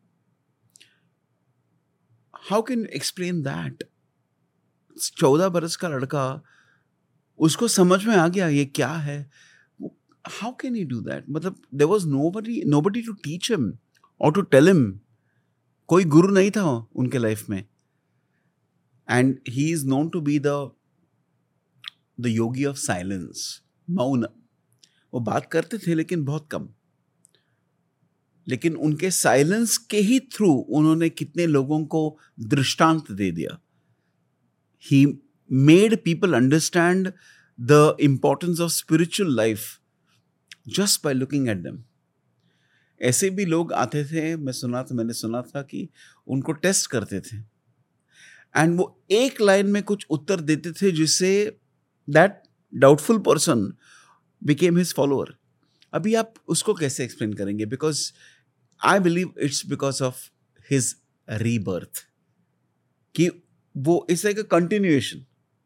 How can you explain that? चौदह बरस का लड़का, उसको समझ में आ गया ये क्या है. How can he do that? मतलब there was nobody nobody to teach him or to tell him. कोई गुरु नहीं था उनके लाइफ में. And he is known to be the the yogi of silence, मौन. वो बात करते थे लेकिन बहुत कम. लेकिन उनके साइलेंस के ही थ्रू उन्होंने कितने लोगों को दृष्टांत दे दिया. He made people understand the importance of spiritual life just by looking at them. ऐसे भी लोग आते थे, मैं सुना था मैंने सुना था कि उनको टेस्ट करते थे एंड वो एक लाइन में कुछ उत्तर देते थे जिससे that doubtful person became his follower. अभी आप उसको कैसे एक्सप्लेन करेंगे? Because I believe it's because of his rebirth, कि वो it's like a continuation.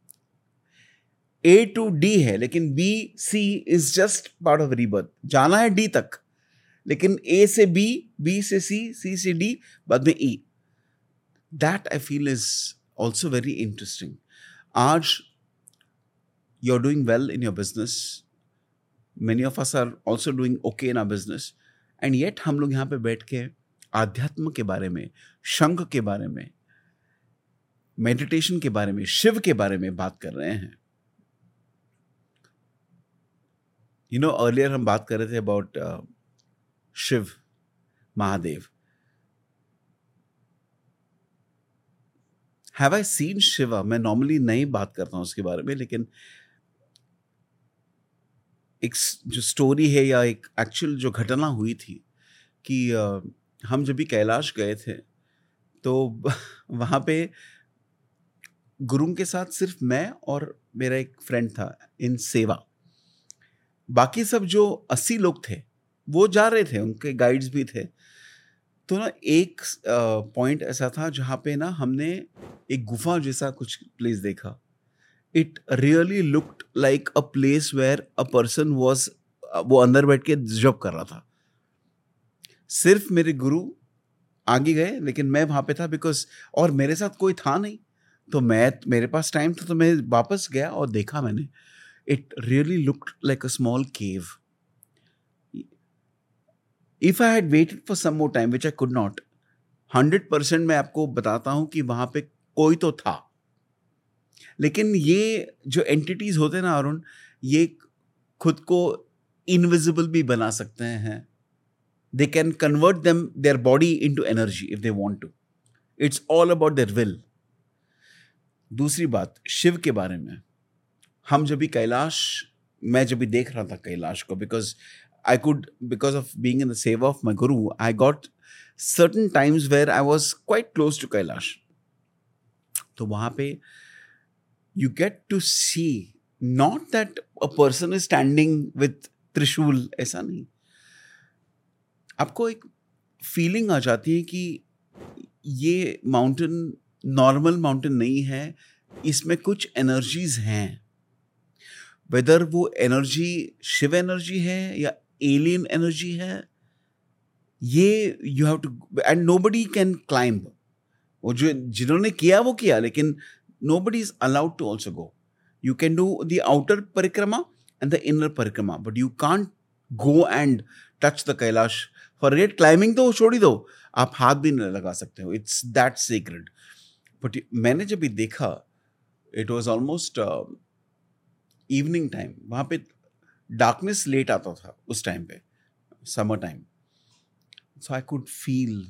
A to D है लेकिन B C is just part of rebirth. जाना है डी तक, लेकिन ए से बी, बी से सी, सी से डी, बाद में E. That I feel is also very interesting. आज you are doing well in your business. Many of us are also doing okay in our business, and yet हम लोग यहाँ पे बैठ के आध्यात्म के बारे में, शंख के बारे में, मेडिटेशन के बारे में, शिव के बारे में बात कर रहे हैं. यू नो अर्लियर हम बात कर रहे थे about Shiv, Mahadev. Have I seen Shiva? मैं नॉर्मली नहीं बात करता हूँ उसके बारे में, लेकिन एक जो स्टोरी है या एक एक्चुअल जो घटना हुई थी कि uh, हम जब भी कैलाश गए थे तो वहाँ पे गुरु के साथ सिर्फ मैं और मेरा एक फ्रेंड था इन सेवा. बाकी सब जो अस्सी लोग थे वो जा रहे थे, उनके गाइड्स भी थे. तो ना एक पॉइंट uh, ऐसा था जहाँ पे ना हमने एक गुफा जैसा कुछ प्लेस देखा. It really looked like a place where a person was, वो अंदर बैठ के जॉब कर रहा था. सिर्फ मेरे गुरु आगे गए लेकिन मैं वहाँ पे था बिकॉज, और मेरे साथ कोई था नहीं, तो मैं मेरे पास टाइम था तो मैं वापस गया और देखा मैंने. It really looked like a small cave. If I had waited for some more time, which I could not, hundred percent मैं आपको बताता हूँ कि वहाँ पे कोई तो था. लेकिन ये जो एंटिटीज होते हैं ना अरुण, ये खुद को इनविजिबल भी बना सकते हैं. They can convert them their body into energy if they want to. It's all about their will. दूसरी बात शिव के बारे में, हम जब भी कैलाश, मैं जब भी देख रहा था कैलाश को, because I could, because of being in the seva of my guru, I got certain times where I was quite close to Kailash. तो वहाँ पे you get to see not that a person is standing with त्रिशूल, ऐसा नहीं. आपको एक feeling आ जाती है कि ये माउंटेन नॉर्मल माउंटेन नहीं है, इसमें कुछ एनर्जीज हैं. वेदर वो एनर्जी शिव एनर्जी है या एलियन एनर्जी है, ये you have to, and nobody can climb. वो जो जिन्होंने किया वो किया, लेकिन nobody is allowed to also go. You can do the outer parikrama and the inner parikrama, but you can't go and touch the Kailash forget climbing तो छोड़ ही दो, आप हाथ भी नहीं लगा सकते हो, इट्स दैट सीक्रेट. बट मैंने जब ये देखा, it was almost evening time, वहाँ पे डार्कनेस लेट आता था उस टाइम पे, summer time. So I could feel,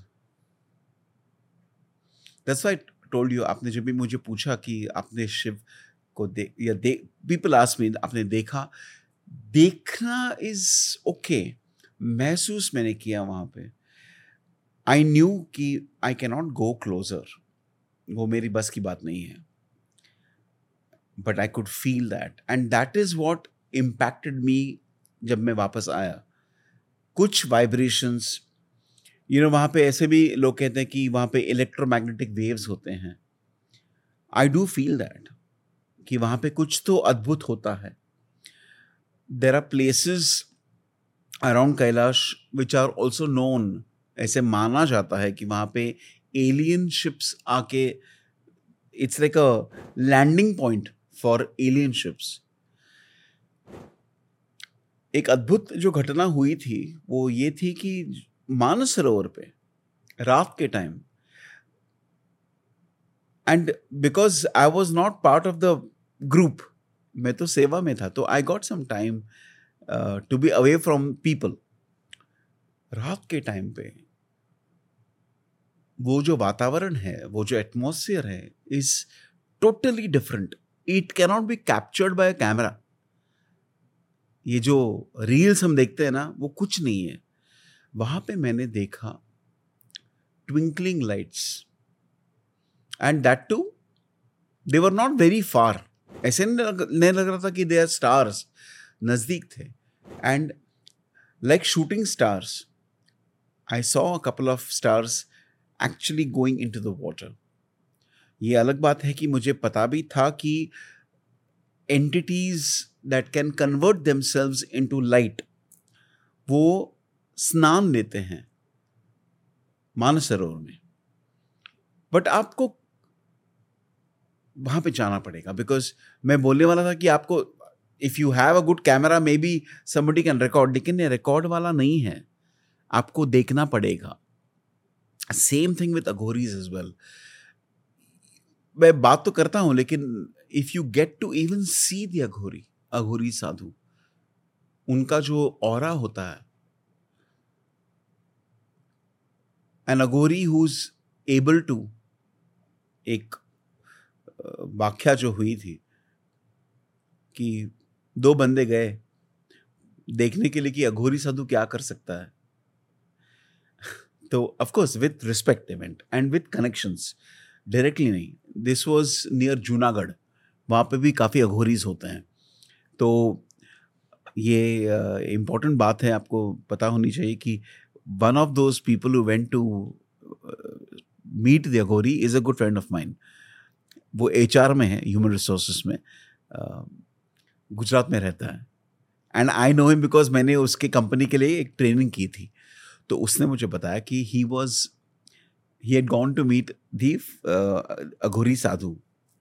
that's why I told you. आपने जब भी मुझे पूछा कि आपने शिव को दे या दे पीपल आस्क मी आपने देखा, देखना इज ओके, महसूस मैंने किया वहाँ पे. आई न्यू कि I can not go closer, वो मेरी बस की बात नहीं है. But I could feel that, and that is what impacted me. जब मैं वापस आया, कुछ वाइब्रेशंस, यू नो, वहाँ पे ऐसे भी लोग कहते हैं कि वहाँ पे इलेक्ट्रोमैग्नेटिक वेव्स होते हैं. आई डू फील दैट कि वहाँ पे कुछ तो अद्भुत होता है. There are places around Kailash which are also known, ऐसे माना जाता है कि वहाँ पे एलियन शिप्स आके, it's like a landing point for alien ships. एक अद्भुत जो घटना हुई थी वो ये थी कि मानसरोवर पे रात के time, and because I was not part of the group, मैं तो सेवा में था, तो I got some time to be away from people. रात के टाइम पे वो जो वातावरण है, वो जो एटमॉस्फेयर है, is totally different. It cannot be captured by a camera. ये जो रील्स हम देखते हैं ना, वो कुछ नहीं है. वहां पे मैंने देखा twinkling lights, and that too they were not very far. ऐसे नहीं लग रहा था कि दे आर स्टार्स, नजदीक थे. And like shooting stars, I saw a couple of stars actually going into the water. ये अलग बात है कि मुझे पता भी था कि entities that can convert themselves into light, वो स्नान लेते हैं मानसरोवर में. बट आपको वहां पे जाना पड़ेगा, बिकॉज मैं बोलने वाला था कि आपको, if you have a good camera maybe somebody can record, लेकिन ये रिकॉर्ड वाला नहीं है, आपको देखना पड़ेगा. Same thing with aghoris as well. मैं बात तो करता हूं, लेकिन if you get to even see the aghori, aghori sadhu, उनका जो ऑरा होता है, an aghori who is able to, एक व्याख्या जो हुई थी कि दो बंदे गए देखने के लिए कि अघोरी साधु क्या कर सकता है. तो of course with respect event and with connections, directly नहीं. दिस वाज नियर जूनागढ़, वहाँ पे भी काफ़ी अघोरीज होते हैं. तो ये इम्पोर्टेंट uh, बात है, आपको पता होनी चाहिए कि one of those people who went to meet the aghori is a good friend of mine. वो एच आर में है, ह्यूमन रिसोर्सेज में, uh, गुजरात में रहता है. And I know him because मैंने उसके कंपनी के लिए एक ट्रेनिंग की थी. तो उसने मुझे बताया कि he was he had gone to meet the aghori sadhu.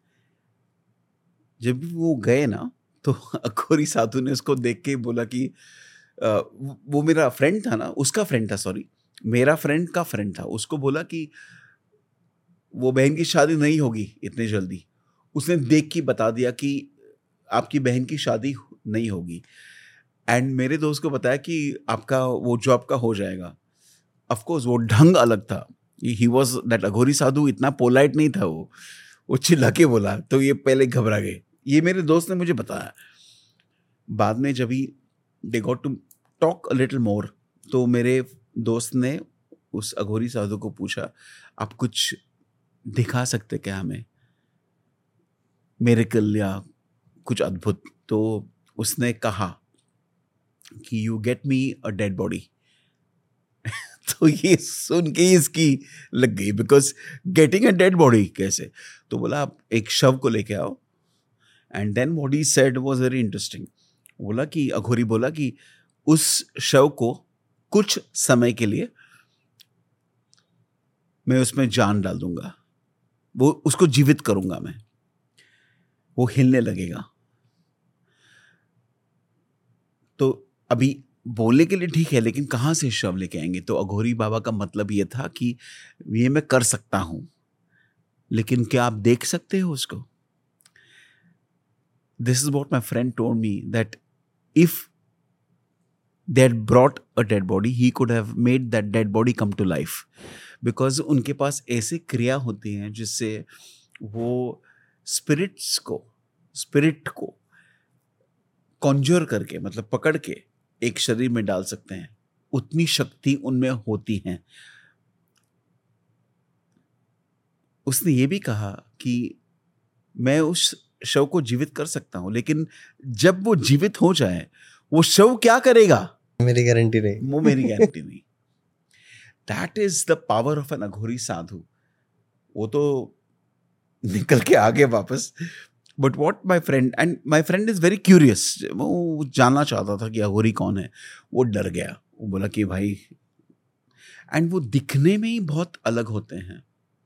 जब वो गए ना, तो अघोरी साधु ने उसको देख के बोला कि uh, वो मेरा फ्रेंड था ना, उसका फ्रेंड था, सॉरी, मेरा फ्रेंड का फ्रेंड था. उसको बोला कि वो बहन की शादी नहीं होगी इतनी जल्दी. उसने देख के बता दिया कि आपकी बहन की शादी नहीं होगी. एंड मेरे दोस्त को बताया कि आपका वो जॉब का हो जाएगा. ऑफ कोर्स वो ढंग अलग था. ही वाज दैट अघोरी साधु इतना पोलाइट नहीं था. वो वो चिल्ला के बोला, तो ये पहले घबरा गए. ये मेरे दोस्त ने मुझे बताया. बाद में जब he they got to talk a little more, तो मेरे दोस्त ने उस अघोरी साधु को पूछा, आप कुछ दिखा सकते क्या हमें, मिरेकल या कुछ अद्भुत? तो उसने कहा कि you get me a dead body. तो ये सुन के इसकी लग गई, because getting a dead body कैसे? तो बोला आप एक शव को लेके आओ. And then what he said was very interesting. बोला कि अघोरी बोला कि उस शव को कुछ समय के लिए मैं उसमें जान डाल दूंगा, वो उसको जीवित करूंगा मैं, वो हिलने लगेगा. तो अभी बोलने के लिए ठीक है, लेकिन कहाँ से शव लेके आएंगे? तो अघोरी बाबा का मतलब ये था कि ये मैं कर सकता हूं, लेकिन क्या आप देख सकते हो उसको? This is what my friend told me, that if they had brought a dead body, he could have made that dead body come to life, because उनके पास ऐसे क्रिया होती हैं जिससे वो स्पिरिट्स को स्पिरिट को कॉन्जर करके, मतलब पकड़ के एक शरीर में डाल सकते हैं। उतनी शक्ति उनमें होती है। उसने ये भी कहा कि मैं उस शव को जीवित कर सकता हूं, लेकिन जब वो जीवित हो जाए, वो शव क्या करेगा मेरी गारंटी नहीं, वो मेरी गारंटी नहीं। That is the power of an aghori sadhu. वो तो निकल के आगे वापस। But what my friend, and my friend is very curious, वो जानना चाहता था कि अघोरी कौन है। वो डर गया, वो बोला कि भाई, एंड वो दिखने में ही बहुत अलग होते हैं।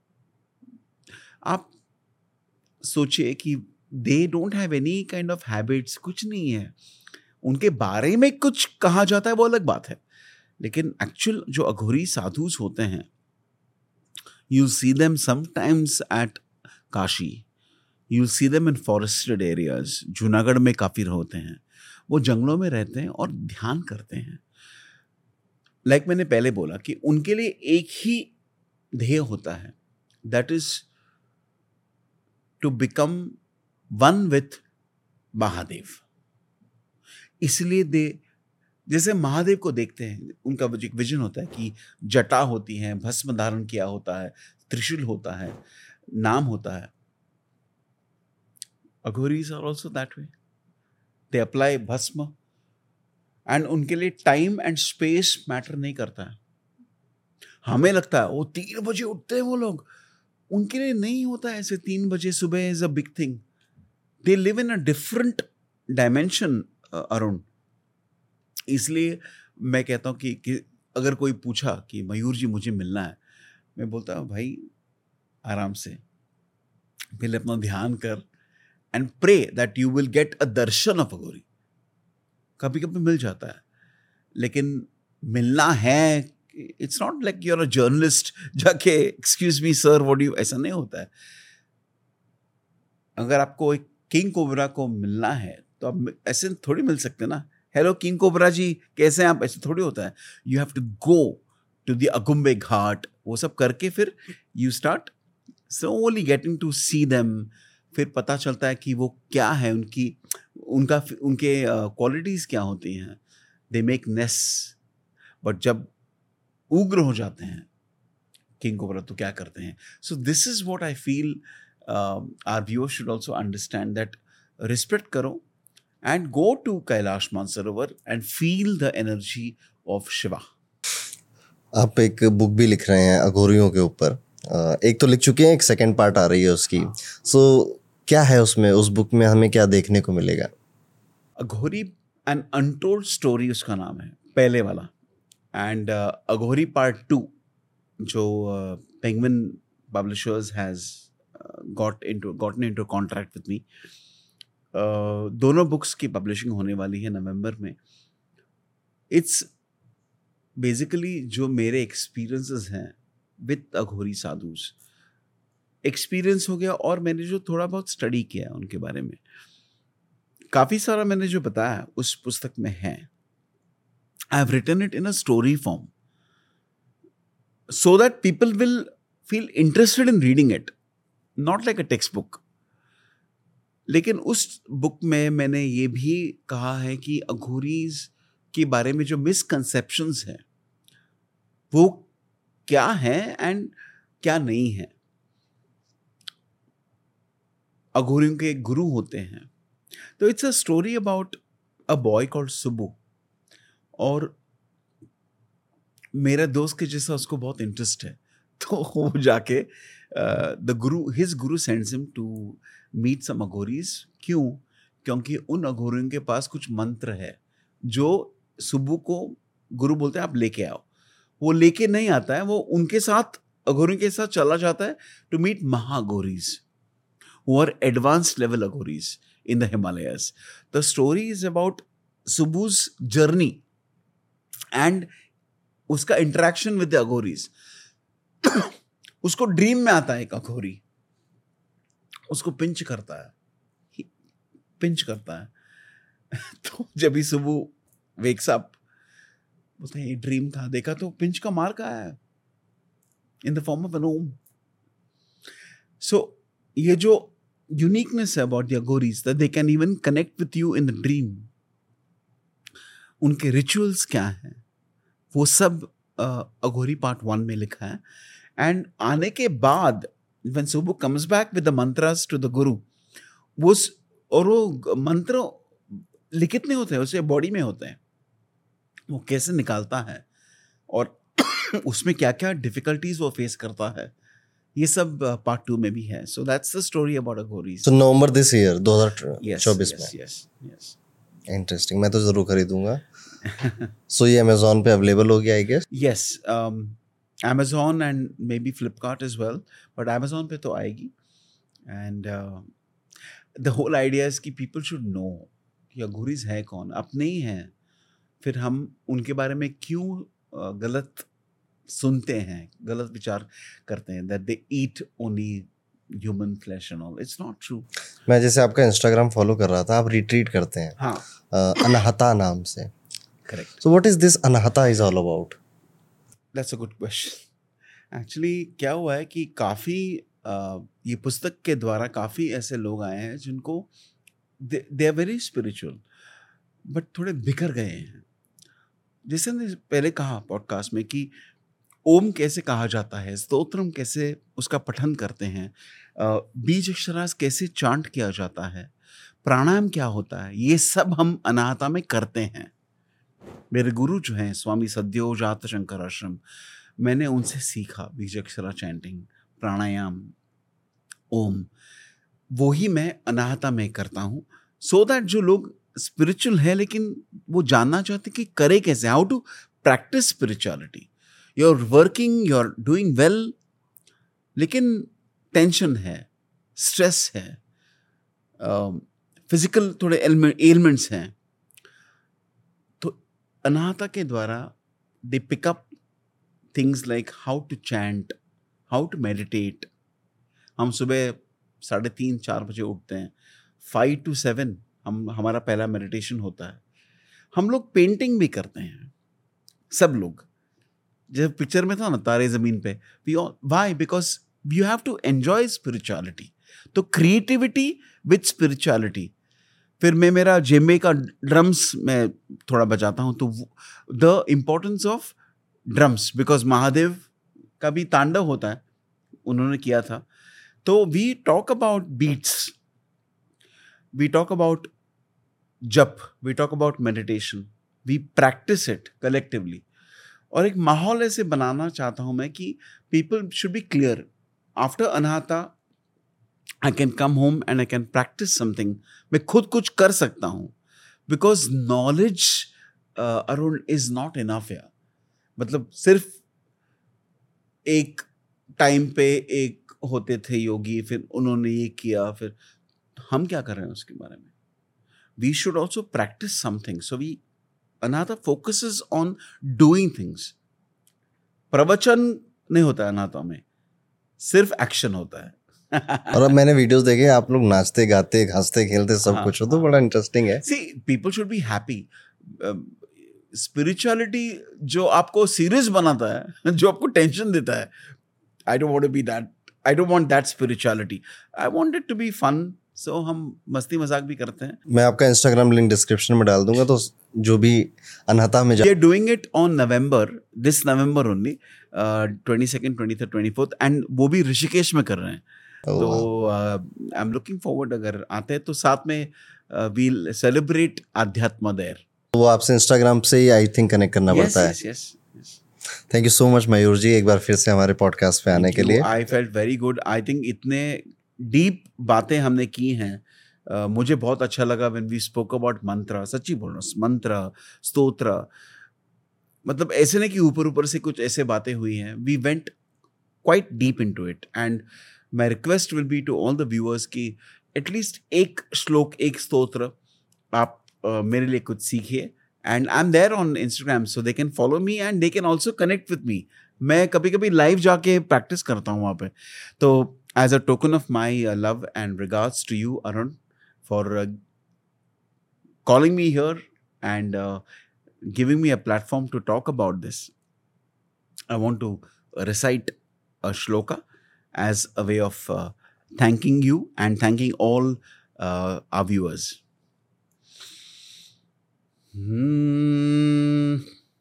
आप सोचिए कि they don't have any kind of habits, कुछ नहीं है। उनके बारे में कुछ कहा जाता है वो अलग बात है, लेकिन एक्चुअल जो अघोरी साधुस होते हैं, you see them sometimes at Kashi, you see them in forested areas. Junagadh में काफी होते हैं, वो जंगलों में रहते हैं और ध्यान करते हैं। लाइक like मैंने पहले बोला कि उनके लिए एक ही ध्येय होता है, that is to become one with Mahadev. इसलिए दे, जैसे महादेव को देखते हैं, उनका एक विजन होता है कि जटा होती है, भस्म धारण किया होता है, त्रिशूल होता है, नाम होता है। Aghoris are also that way, they apply bhasma, and उनके लिए टाइम एंड स्पेस मैटर नहीं करता है। हमें लगता है वो तीन बजे उठते हैं वो लोग, उनके लिए नहीं होता है ऐसे। तीन बजे सुबह is a big thing. They live in a different dimension Arun. इसलिए मैं कहता हूँ कि, कि अगर कोई पूछा कि मयूर जी मुझे मिलना है, मैं बोलता हूँ भाई आराम से पहले अपना ध्यान कर and pray that you will get a darshan of aghori. कभी कभी मिल जाता है, लेकिन मिलना है, it's not like you are a journalist जाके excuse me sir what do, ऐसा नहीं होता है। अगर आपको एक किंग कोबरा को मिलना है तो आप ऐसे थोड़ी मिल सकते ना, हेलो किंग कोबरा जी कैसे हैं आप, ऐसे थोड़ी होता है। You have to go to the Agumbe Ghat, वो सब करके फिर you start slowly getting to see them. फिर पता चलता है कि वो क्या है, उनकी उनका उनके क्वालिटीज uh, क्या होती हैं। दे मेक नेस, बट जब उग्र हो जाते हैं किंग कोबरा तो क्या करते हैं। So this is what I feel our viewers should also understand, that respect करो and go to Kailash Mansarovar and feel the energy of Shiva. आप एक बुक भी लिख रहे हैं अघोरियों के ऊपर, एक तो लिख चुके हैं, एक सेकंड पार्ट आ रही है उसकी। सो so, क्या है उसमें, उस बुक में हमें क्या देखने को मिलेगा? अघोरी एन अनटोल्ड स्टोरी उसका नाम है, पहले वाला। एंड अघोरी पार्ट टू जो Penguin publishers has got into gotten into contract with me, Uh, दोनों बुक्स की पब्लिशिंग होने वाली है नवंबर में। इट्स बेसिकली जो मेरे एक्सपीरियंसेस हैं विद अघोरी साधुस, एक्सपीरियंस हो गया, और मैंने जो थोड़ा बहुत स्टडी किया उनके बारे में, काफ़ी सारा मैंने जो बताया उस पुस्तक में है। I have written it in a story form so that people will feel interested in reading it, not like a textbook. लेकिन उस बुक में मैंने ये भी कहा है कि अघोरीज के बारे में जो मिसकंसेप्शंस हैं वो क्या है एंड क्या नहीं है। अघोरियों के गुरु होते हैं। तो it's a story about a boy called Subhu, और मेरे दोस्त के जैसा उसको बहुत इंटरेस्ट है, तो वो जाके the guru his guru sends him to meet some aghoris. क्यों? क्योंकि उन अघोरियों के पास कुछ मंत्र है जो सुबू को गुरु बोलते हैं आप लेके आओ। वो लेके नहीं आता है, वो उनके साथ अघोरियों के साथ चला जाता है to meet mahaaghoris who are advanced level Aghoris in the Himalayas. The story is about Subhu's journey and उसका इंटरेक्शन विद द अघोरीज, उसको ड्रीम में आता है एक अघोरी, उसको पिंच करता है, पिंच करता है तो जब ही सुबह वेक्स अप, बोलते हैं ये ड्रीम था, देखा तो पिंच का मार्क आया है in the form of an Om. So ये जो यूनिकनेस है about the aghoris, that they can even connect with you in the dream. उनके रिचुअल्स क्या हैं वो सब अघोरी पार्ट वन में लिखा है. एंड आने के बाद when Subbu comes back with the mantras to the guru, वो और वो मंत्र लिखित नहीं होते हैं, उसे बॉडी में होते हैं, वो कैसे निकालता है और उसमें क्या क्या डिफिकल्टीज वो फेस करता है, ये सब पार्ट टू में भी है. So that's the story about aghoris. तो नवंबर दिस ईयर दो हज़ार चौबीस में. Yes yes. इंटरेस्टिंग, मैं तो जरूर खरीदूंगा. सो ये अमेज़न पे अवेलेबल हो गया I guess. Yes, Amazon and maybe Flipkart as well, but Amazon पे तो आएगी. And uh, the whole idea is कि people should know कि अघोरीज है कौन, अपने ही हैं, फिर हम उनके बारे में क्यों uh, गलत सुनते हैं, गलत विचार करते हैं, that they eat only human flesh and all. It's not true. मैं जैसे आपका इंस्टाग्राम फॉलो कर रहा था, आप रिट्रीट करते हैं. हाँ. uh, अनाहता नाम से. Correct. So what is this Anahata is all about? That's a good question. Actually क्या हुआ है कि काफ़ी uh, ये पुस्तक के द्वारा काफ़ी ऐसे लोग आए हैं जिनको they are very spiritual but थोड़े बिखर गए हैं. जैसे हमने पहले कहा पॉडकास्ट में कि ओम कैसे कहा जाता है, स्तोत्रम कैसे उसका पठन करते हैं, uh, बीज अक्षरास कैसे चांट किया जाता है, प्राणायाम क्या होता है, ये सब हम अनाहता में करते हैं. मेरे गुरु जो हैं स्वामी सद्यो जात शंकर आश्रम, मैंने उनसे सीखा बीज अक्षरा चैंटिंग, प्राणायाम, ओम, वो ही मैं अनाहता में करता हूँ. सो दैट जो लोग स्पिरिचुअल है लेकिन वो जानना चाहते कि करे कैसे, how to practice spirituality. You are working, you are doing well, लेकिन टेंशन है, स्ट्रेस है, फिजिकल uh, थोड़े एलिमेंट्स हैं. अनाहता के द्वारा they pick up things like how to chant, how to meditate. हम सुबह साढ़े तीन चार बजे उठते हैं, फाइव टू सेवन हम हमारा पहला मेडिटेशन होता है. हम लोग पेंटिंग भी करते हैं, सब लोग. जब पिक्चर में था ना Taare Zameen Pe, we why, because you have to enjoy spirituality. तो क्रिएटिविटी विद स्पिरिचुअलिटी. फिर मैं मेरा जेम्बे का ड्रम्स मैं थोड़ा बजाता हूँ, तो the importance of drums, because Mahadev का भी तांडव होता है, उन्होंने किया था. तो we talk about beats, we talk about jap, we talk about meditation, we practice it collectively. और एक माहौल ऐसे बनाना चाहता हूँ मैं कि people should be clear after Anahata I can come home and I can practice something. मैं खुद कुछ कर सकता हूँ, because knowledge uh, Arun is not enough यार. मतलब सिर्फ एक टाइम पे एक होते थे योगी, फिर उन्होंने ये किया, फिर हम क्या कर रहे हैं उसके बारे में. We should also practice something. So we Anahata focuses on doing things. प्रवचन नहीं होता है अनाहता में, सिर्फ एक्शन होता है. और अब मैंने वीडियोस देखे, आप लोग नाचते गाते हंसते खेलते सब कुछ हो, तो बड़ा इंटरेस्टिंग है. See people should be happy. Spirituality जो आपको सीरियस बनाता है, जो आपको टेंशन देता है, I don't want to be that. I don't want that spirituality. I want it to be fun. So हम मस्ती मजाक भी करते हैं. मैं आपका इंस्टाग्राम लिंक डिस्क्रिप्शन में डाल दूंगा, तो जो भी अनाहता में we are doing it on November, this November only, twenty second twenty third twenty fourth, and वो भी ऋषिकेश में कर रहे हैं. तो आई एम लुकिंग फॉरवर्ड, अगर आते हैं तो साथ में वील सेलिब्रेट आध्यात्म देयर. वो आपसे इंस्टाग्राम से ही आई थिंक कनेक्ट करना पड़ता है. Yes yes. Thank you so much Mayur ji, एक बार फिर से हमारे पॉडकास्ट पे आने के लिए. I felt very good. I think इतने डीप बातें हमने की हैं. uh, मुझे बहुत अच्छा लगा व्हेन वी स्पोक अबाउट मंत्र. सच्ची बोल रहा हूँ, मंत्र, स्तोत्र, मतलब ऐसे नहीं कि ऊपर ऊपर से कुछ ऐसे बातें हुई हैं. We went quite deep into it. And my request will be to all the viewers कि एटलीस्ट एक श्लोक, एक स्तोत्र आप uh, मेरे लिए कुछ सीखिए and I'm there on Instagram, so they can follow me and they can also connect with me. मैं कभी कभी लाइव जाके प्रैक्टिस करता हूँ वहाँ पे. तो as a token of my uh, love and regards to you, Arun, for uh, calling me here and uh, giving me a platform to talk about this, I want to recite a shloka as a way of uh, thanking you and thanking all uh, our viewers. Hmm.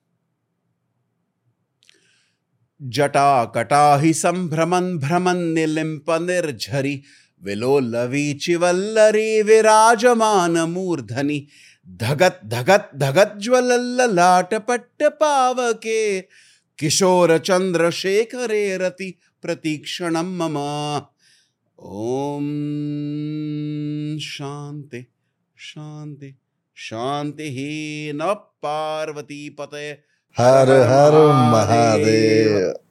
जटा कटा हि संभ्रमन् भ्रमन् निलिम्प निर्झरि विलोलवीचि वल्लरी विराजमान मूर्धनि धगत धगत धगत ज्वलल्ललाट पट्ट पावके किशोर चंद्रशेखरे रति प्रतीक्षणं मम. ओम शांति शांति शांति ही. नमः पार्वती पतये. हर हर महादेव.